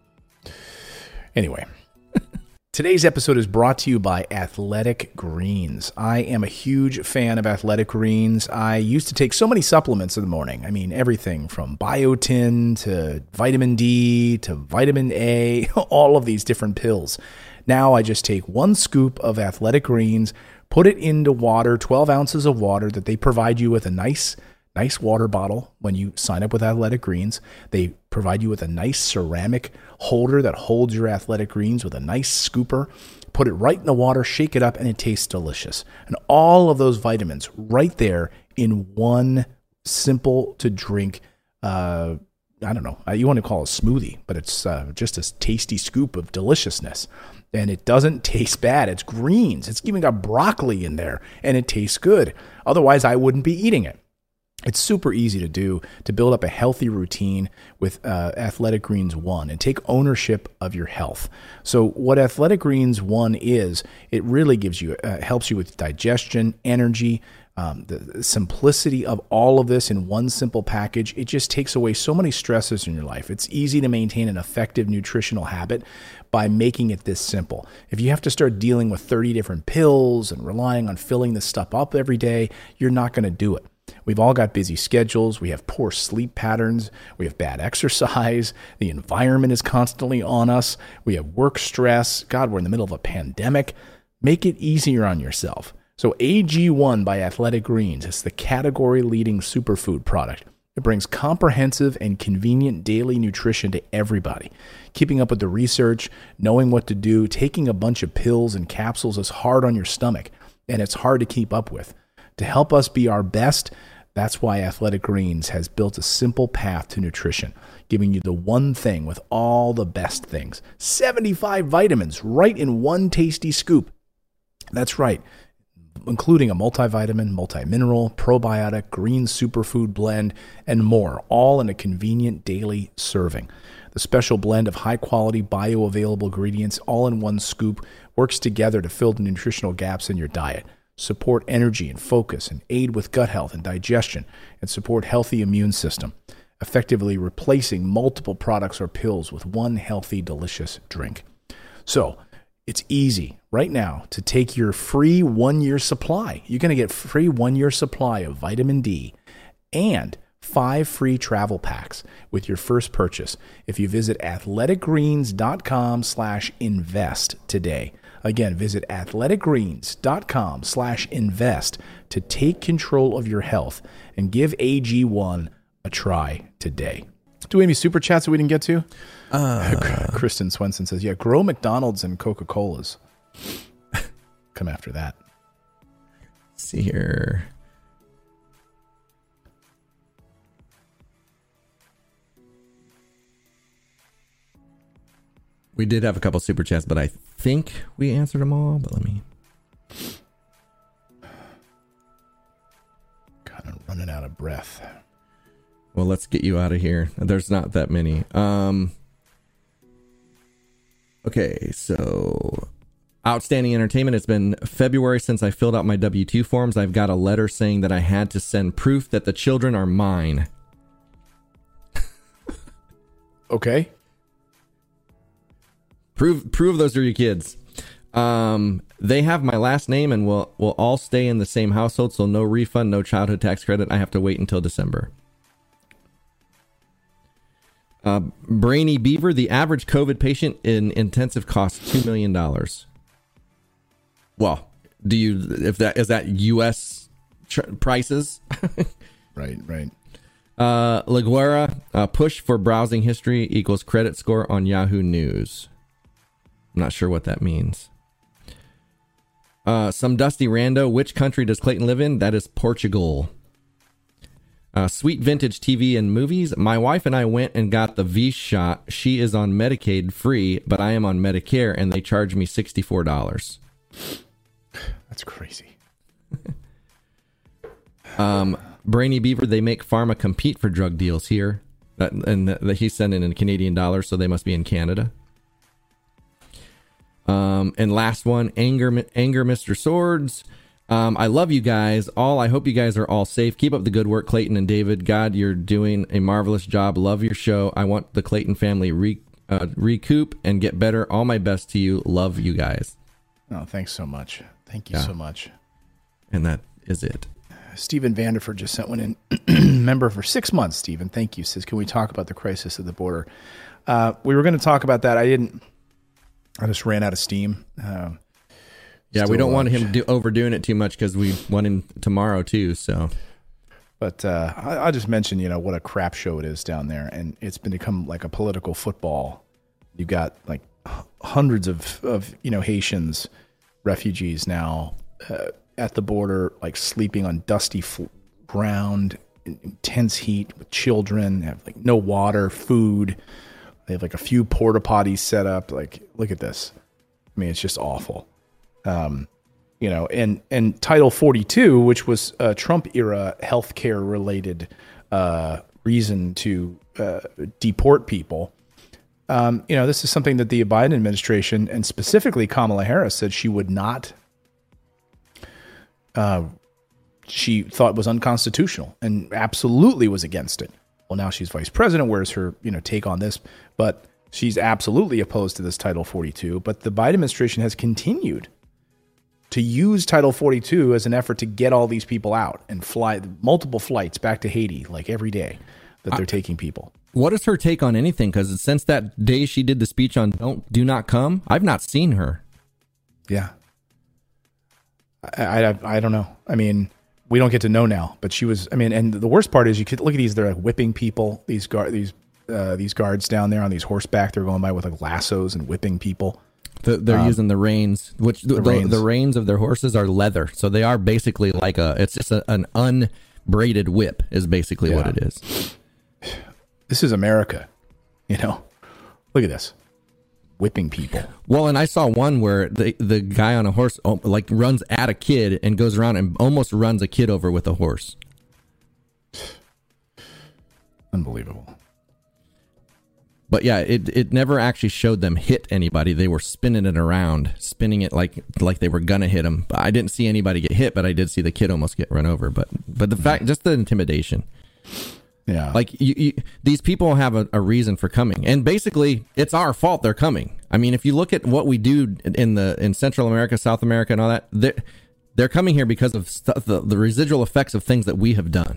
Anyway, today's episode is brought to you by Athletic Greens. I am a huge fan of Athletic Greens. I used to take so many supplements in the morning. I mean, everything from biotin to vitamin D to vitamin A, all of these different pills. Now I just take one scoop of Athletic Greens, put it into water, twelve ounces of water that they provide you with a nice Nice water bottle when you sign up with Athletic Greens. They provide you with a nice ceramic holder that holds your Athletic Greens with a nice scooper. Put it right in the water, shake it up, and it tastes delicious. And all of those vitamins right there in one simple to drink, uh, I don't know, you want to call it a smoothie, but it's uh, just a tasty scoop of deliciousness. And it doesn't taste bad. It's greens. It's even got broccoli in there, and it tastes good. Otherwise, I wouldn't be eating it. It's super easy to do to build up a healthy routine with uh, Athletic Greens One and take ownership of your health. So what Athletic Greens One is, it really gives you, uh, helps you with digestion, energy, um, the simplicity of all of this in one simple package. It just takes away so many stresses in your life. It's easy to maintain an effective nutritional habit by making it this simple. If you have to start dealing with thirty different pills and relying on filling this stuff up every day, you're not going to do it. We've all got busy schedules. We have poor sleep patterns. We have bad exercise. The environment is constantly on us. We have work stress. God, we're in the middle of a pandemic. Make it easier on yourself. So A G one by Athletic Greens is the category-leading superfood product. It brings comprehensive and convenient daily nutrition to everybody. Keeping up with the research, knowing what to do, taking a bunch of pills and capsules is hard on your stomach, and it's hard to keep up with. To help us be our best, that's why Athletic Greens has built a simple path to nutrition, giving you the one thing with all the best things. seventy-five vitamins right in one tasty scoop. That's right, including a multivitamin, multimineral, probiotic, green superfood blend, and more, all in a convenient daily serving. The special blend of high-quality, bioavailable ingredients all in one scoop works together to fill the nutritional gaps in your diet, support energy and focus, and aid with gut health and digestion, and support healthy immune system, effectively replacing multiple products or pills with one healthy, delicious drink. So, It's easy right now to take your free one-year supply. You're going to get free one-year supply of vitamin D and five free travel packs with your first purchase if you visit athleticgreens.com slash invest today. Again, visit athleticgreens.com slash invest to take control of your health and give A G one a try today. Do we have any super chats that we didn't get to? Uh, Kristen Swenson says, yeah, grow McDonald's and Coca-Colas. Come after that. Let's see here. We did have a couple super chats, but I think we answered them all. But let me. Kind of running out of breath. Well, let's get you out of here. There's not that many. Um. Okay, so outstanding entertainment. It's been February since I filled out my W two forms. I've got a letter saying that I had to send proof that the children are mine. Okay. Prove prove those are your kids. Um, they have my last name and will will all stay in the same household, so no refund, no childhood tax credit. I have to wait until December. Uh, Brainy Beaver, the average COVID patient in intensive costs two million dollars. Well, do you if that is that U S tr- prices? Right, right. Uh, LaGuerra, uh, push for browsing history equals credit score on Yahoo News. I'm not sure what that means. Uh, some Dusty Rando, which country does Clayton live in? That is Portugal. Uh, sweet vintage T V and movies. My wife and I went and got the V shot. She is on Medicaid free, but I am on Medicare, and they charge me sixty-four dollars. That's crazy. um, Brainy Beaver, they make pharma compete for drug deals here. That, and that he's sending in Canadian dollars, so they must be in Canada. Um, and last one, anger, anger, Mister Swords. Um, I love you guys all. I hope you guys are all safe. Keep up the good work, Clayton and David. God, you're doing a marvelous job. Love your show. I want the Clayton family re, uh, recoup and get better. All my best to you. Love you guys. Oh, thanks so much. Thank you yeah. so much. And that is it. Stephen Vanderford just sent one in. Member for six months, Stephen. Thank you. Says, can we talk about the crisis at the border? Uh, we were going to talk about that. I didn't. I just ran out of steam. Uh, yeah, we don't want him do, overdoing it too much because we want him tomorrow too. So, but uh, I, I'll just mention, you know, what a crap show it is down there, and it's been become like a political football. You've got like hundreds of, of you know Haitians refugees now uh, at the border, like sleeping on dusty fl- ground, in intense heat with children. They have like no water, food. They have like a few porta potties set up. Like, look at this. I mean, it's just awful. Um, you know, and, and Title forty-two, which was a Trump era healthcare related uh, reason to uh, deport people. Um, you know, this is something that the Biden administration and specifically Kamala Harris said she would not. Uh, she thought was unconstitutional and absolutely was against it. Well, now she's vice president. Where's her, you know, take on this? But she's absolutely opposed to this Title forty-two. But the Biden administration has continued to use Title forty-two as an effort to get all these people out and fly multiple flights back to Haiti, like every day that they're I, taking people. What is her take on anything? Because since that day she did the speech on "Don't Do Not Come," I've not seen her. Yeah, I, I, I don't know. I mean. We don't get to know now, but she was. I mean, and the worst part is you could look at these. They're like whipping people. These guard, these uh, these guards down there on these horseback. They're going by with like lassos and whipping people. The, they're um, using the reins, which the, the, reins. the reins of their horses are leather, so they are basically like a. It's just a, an unbraided whip, is basically yeah. what it is. This is America, you know. Look at this. Whipping people. Well, and I saw one where the the guy on a horse oh, like runs at a kid and goes around and almost runs a kid over with a horse. Unbelievable. But yeah, it it never actually showed them hit anybody. They were spinning it around, spinning it like like they were gonna hit him. I didn't see anybody get hit, but I did see the kid almost get run over. But but the fact, just the intimidation. Yeah, like you, you, these people have a, a reason for coming, and basically it's our fault they're coming. I mean, if you look at what we do in the in Central America, South America, and all that, they're, they're coming here because of stuff, the, the residual effects of things that we have done.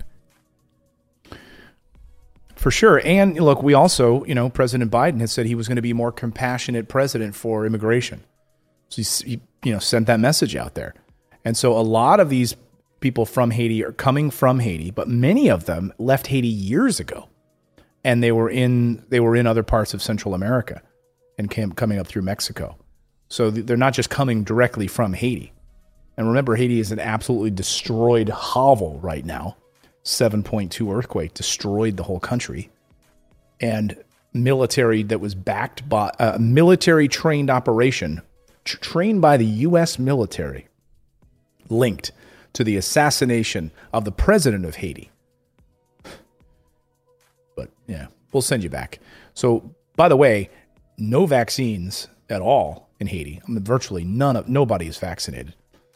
For sure. And look, we also, you know, President Biden has said he was going to be a more compassionate president for immigration. So he, he, you know, sent that message out there. And so a lot of these people from Haiti are coming from Haiti, but many of them left Haiti years ago. And they were in they were in other parts of Central America and came coming up through Mexico. So they're not just coming directly from Haiti. And remember, Haiti is an absolutely destroyed hovel right now. seven point two earthquake destroyed the whole country. And military that was backed by a military trained operation tr- trained by the U S military linked to the assassination of the president of Haiti. But yeah, we'll send you back. So, by the way, no vaccines at all in Haiti. I mean, virtually none of nobody is vaccinated.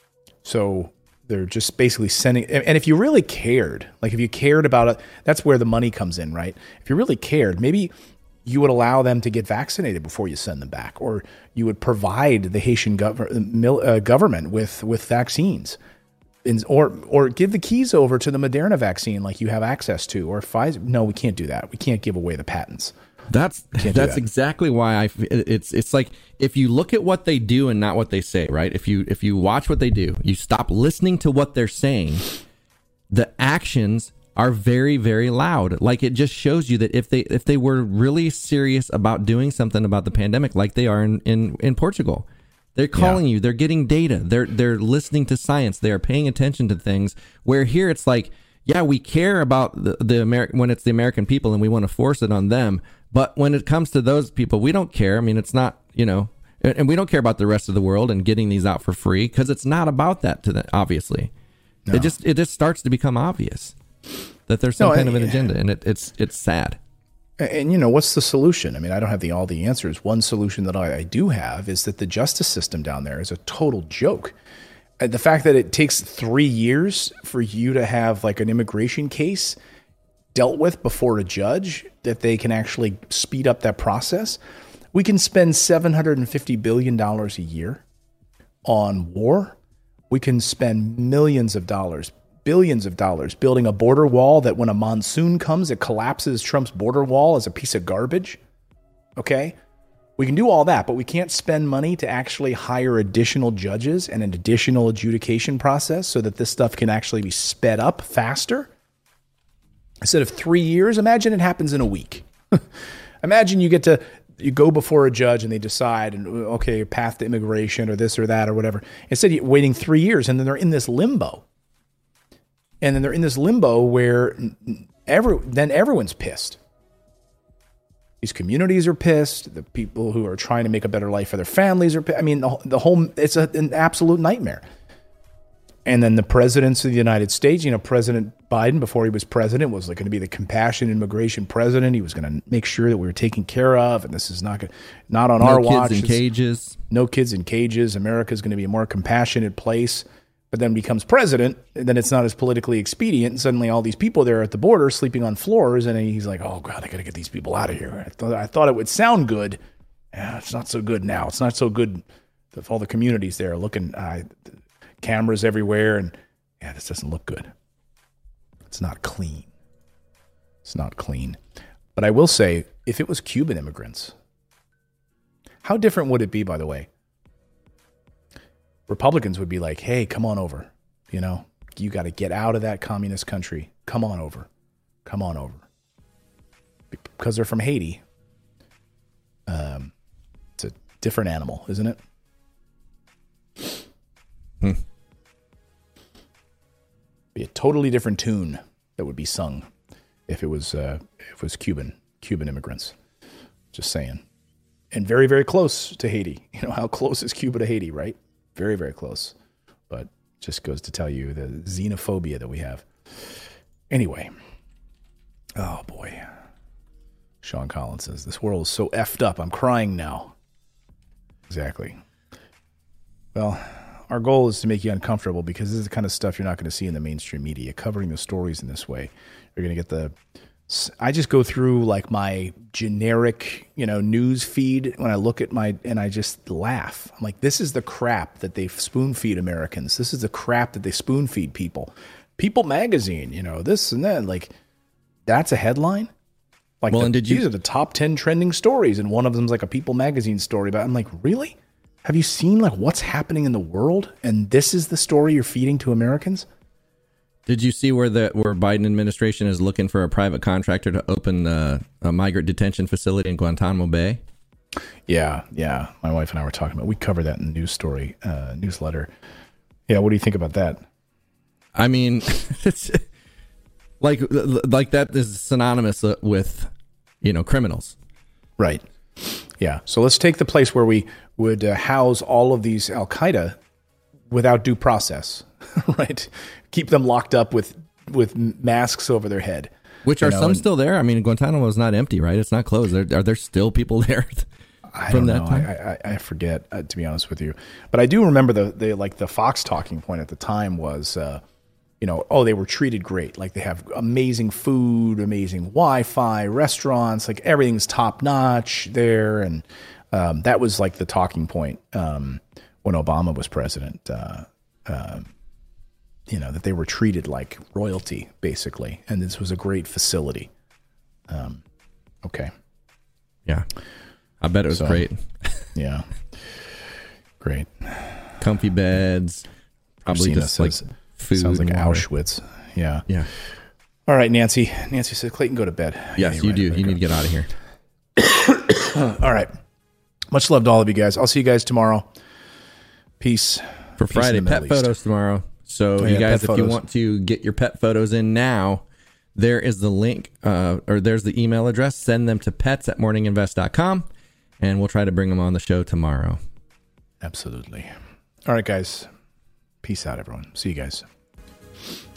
So they're just basically sending. And if you really cared, like if you cared about it, that's where the money comes in, right? If you really cared, maybe you would allow them to get vaccinated before you send them back, or you would provide the Haitian gov- uh, government with with vaccines. In, or or give the keys over to the Moderna vaccine like you have access to, or Pfizer. No, we can't do that. We can't give away the patents. That's that's that. exactly why I. It's it's like if you look at what they do and not what they say, right? If you if you watch what they do, you stop listening to what they're saying. The actions are very very loud. Like it just shows you that if they if they were really serious about doing something about the pandemic, like they are in in, in Portugal. They're calling yeah. you. They're getting data. They're they're listening to science. They are paying attention to things. Where here it's like, yeah, we care about the, the American when it's the American people and we want to force it on them. But when it comes to those people, we don't care. I mean, it's not, you know, and, and we don't care about the rest of the world and getting these out for free because it's not about that to them. Obviously, no. it just it just starts to become obvious that there's some no, kind I, of an agenda, and it, it's it's sad. And, you know, what's the solution? I mean, I don't have the all the answers. One solution that I, I do have is that the justice system down there is a total joke. The fact that it takes three years for you to have like an immigration case dealt with before a judge, that they can actually speed up that process. We can spend seven hundred fifty billion dollars a year on war. We can spend millions of dollars, billions of dollars building a border wall that when a monsoon comes, it collapses Trump's border wall as a piece of garbage. Okay? We can do all that, but we can't spend money to actually hire additional judges and an additional adjudication process so that this stuff can actually be sped up faster. Instead of three years, imagine it happens in a week. Imagine you get to, you go before a judge and they decide, and okay, path to immigration or this or that or whatever. Instead, you're waiting three years and then they're in this limbo. And then they're in this limbo where every, then everyone's pissed. These communities are pissed. The people who are trying to make a better life for their families are pissed. I mean, the, the whole, it's a, an absolute nightmare. And then the presidents of the United States, you know, President Biden, before he was president, was like going to be the compassionate immigration president. He was going to make sure that we were taken care of. And this is not good, not on no our kids watch. In cages. No kids in cages. America is going to be a more compassionate place. But then becomes president, and then it's not as politically expedient. And suddenly all these people there at the border sleeping on floors. And he's like, oh, God, I got to get these people out of here. I thought, I thought it would sound good. Yeah, it's not so good now. It's not so good with all the communities there looking, uh, cameras everywhere. And yeah, this doesn't look good. It's not clean. It's not clean. But I will say, if it was Cuban immigrants, how different would it be, by the way? Republicans would be like, hey, come on over. You know, you got to get out of that communist country. Come on over. Come on over. Because they're from Haiti. Um, it's a different animal, isn't it? Hmm. Be a totally different tune that would be sung if it was uh, if it was Cuban Cuban immigrants. Just saying. And very, very close to Haiti. You know, how close is Cuba to Haiti, right? Very, very close. But just goes to tell you the xenophobia that we have. Anyway. Oh, boy. Sean Collins says, this world is so effed up. I'm crying now. Exactly. Well, our goal is to make you uncomfortable because this is the kind of stuff you're not going to see in the mainstream media. Covering the stories in this way. You're going to get the I just go through like my generic, you know, news feed when I look at my, and I just laugh. I'm like, this is the crap that they spoon feed Americans. This is the crap that they spoon feed people. People magazine, you know, this and that. Like, that's a headline. Like, well, the, and did you, these are the top ten trending stories, and one of them's like a People magazine story. But I'm like, really? Have you seen like what's happening in the world? And this is the story you're feeding to Americans? Did you see where the where Biden administration is looking for a private contractor to open uh, a migrant detention facility in Guantanamo Bay? Yeah, yeah. My wife and I were talking about. We covered that in the news story uh, newsletter. Yeah, what do you think about that? I mean, it's like like that is synonymous with, you know, criminals, right? Yeah. So let's take the place where we would uh, house all of these Al Qaeda without due process, right? Keep them locked up with with masks over their head. Which you are know, some and, still there? I mean, Guantanamo is not empty, right? It's not closed. Are, are there still people there I from don't that know. time? I, I, I forget, uh, to be honest with you. But I do remember the, the like the Fox talking point at the time was, uh, you know, oh, they were treated great. Like they have amazing food, amazing Wi-Fi, restaurants, like everything's top notch there. And um, that was like the talking point um, when Obama was president. Uh, uh, you know, that they were treated like royalty, basically. And this was a great facility. Um, okay. Yeah. I bet it was So, great. Yeah. Great. Comfy beds. Probably Christina just like says, food. sounds like and water. Auschwitz. Yeah. Yeah. All right, Nancy. Nancy said, Clayton, go to bed. Yes, Yeah, you right. do. Better You go. need to get out of here. All right. Much love to all of you guys. I'll see you guys tomorrow. Peace. For Peace in Friday, the Middle pet East. photos tomorrow. So Oh, you yeah, guys, pet if you photos. want to get your pet photos in now, there is the link, uh, or there's the email address. Send them to pets at morning invest dot com, and we'll try to bring them on the show tomorrow. Absolutely. All right, guys. Peace out, everyone. See you guys.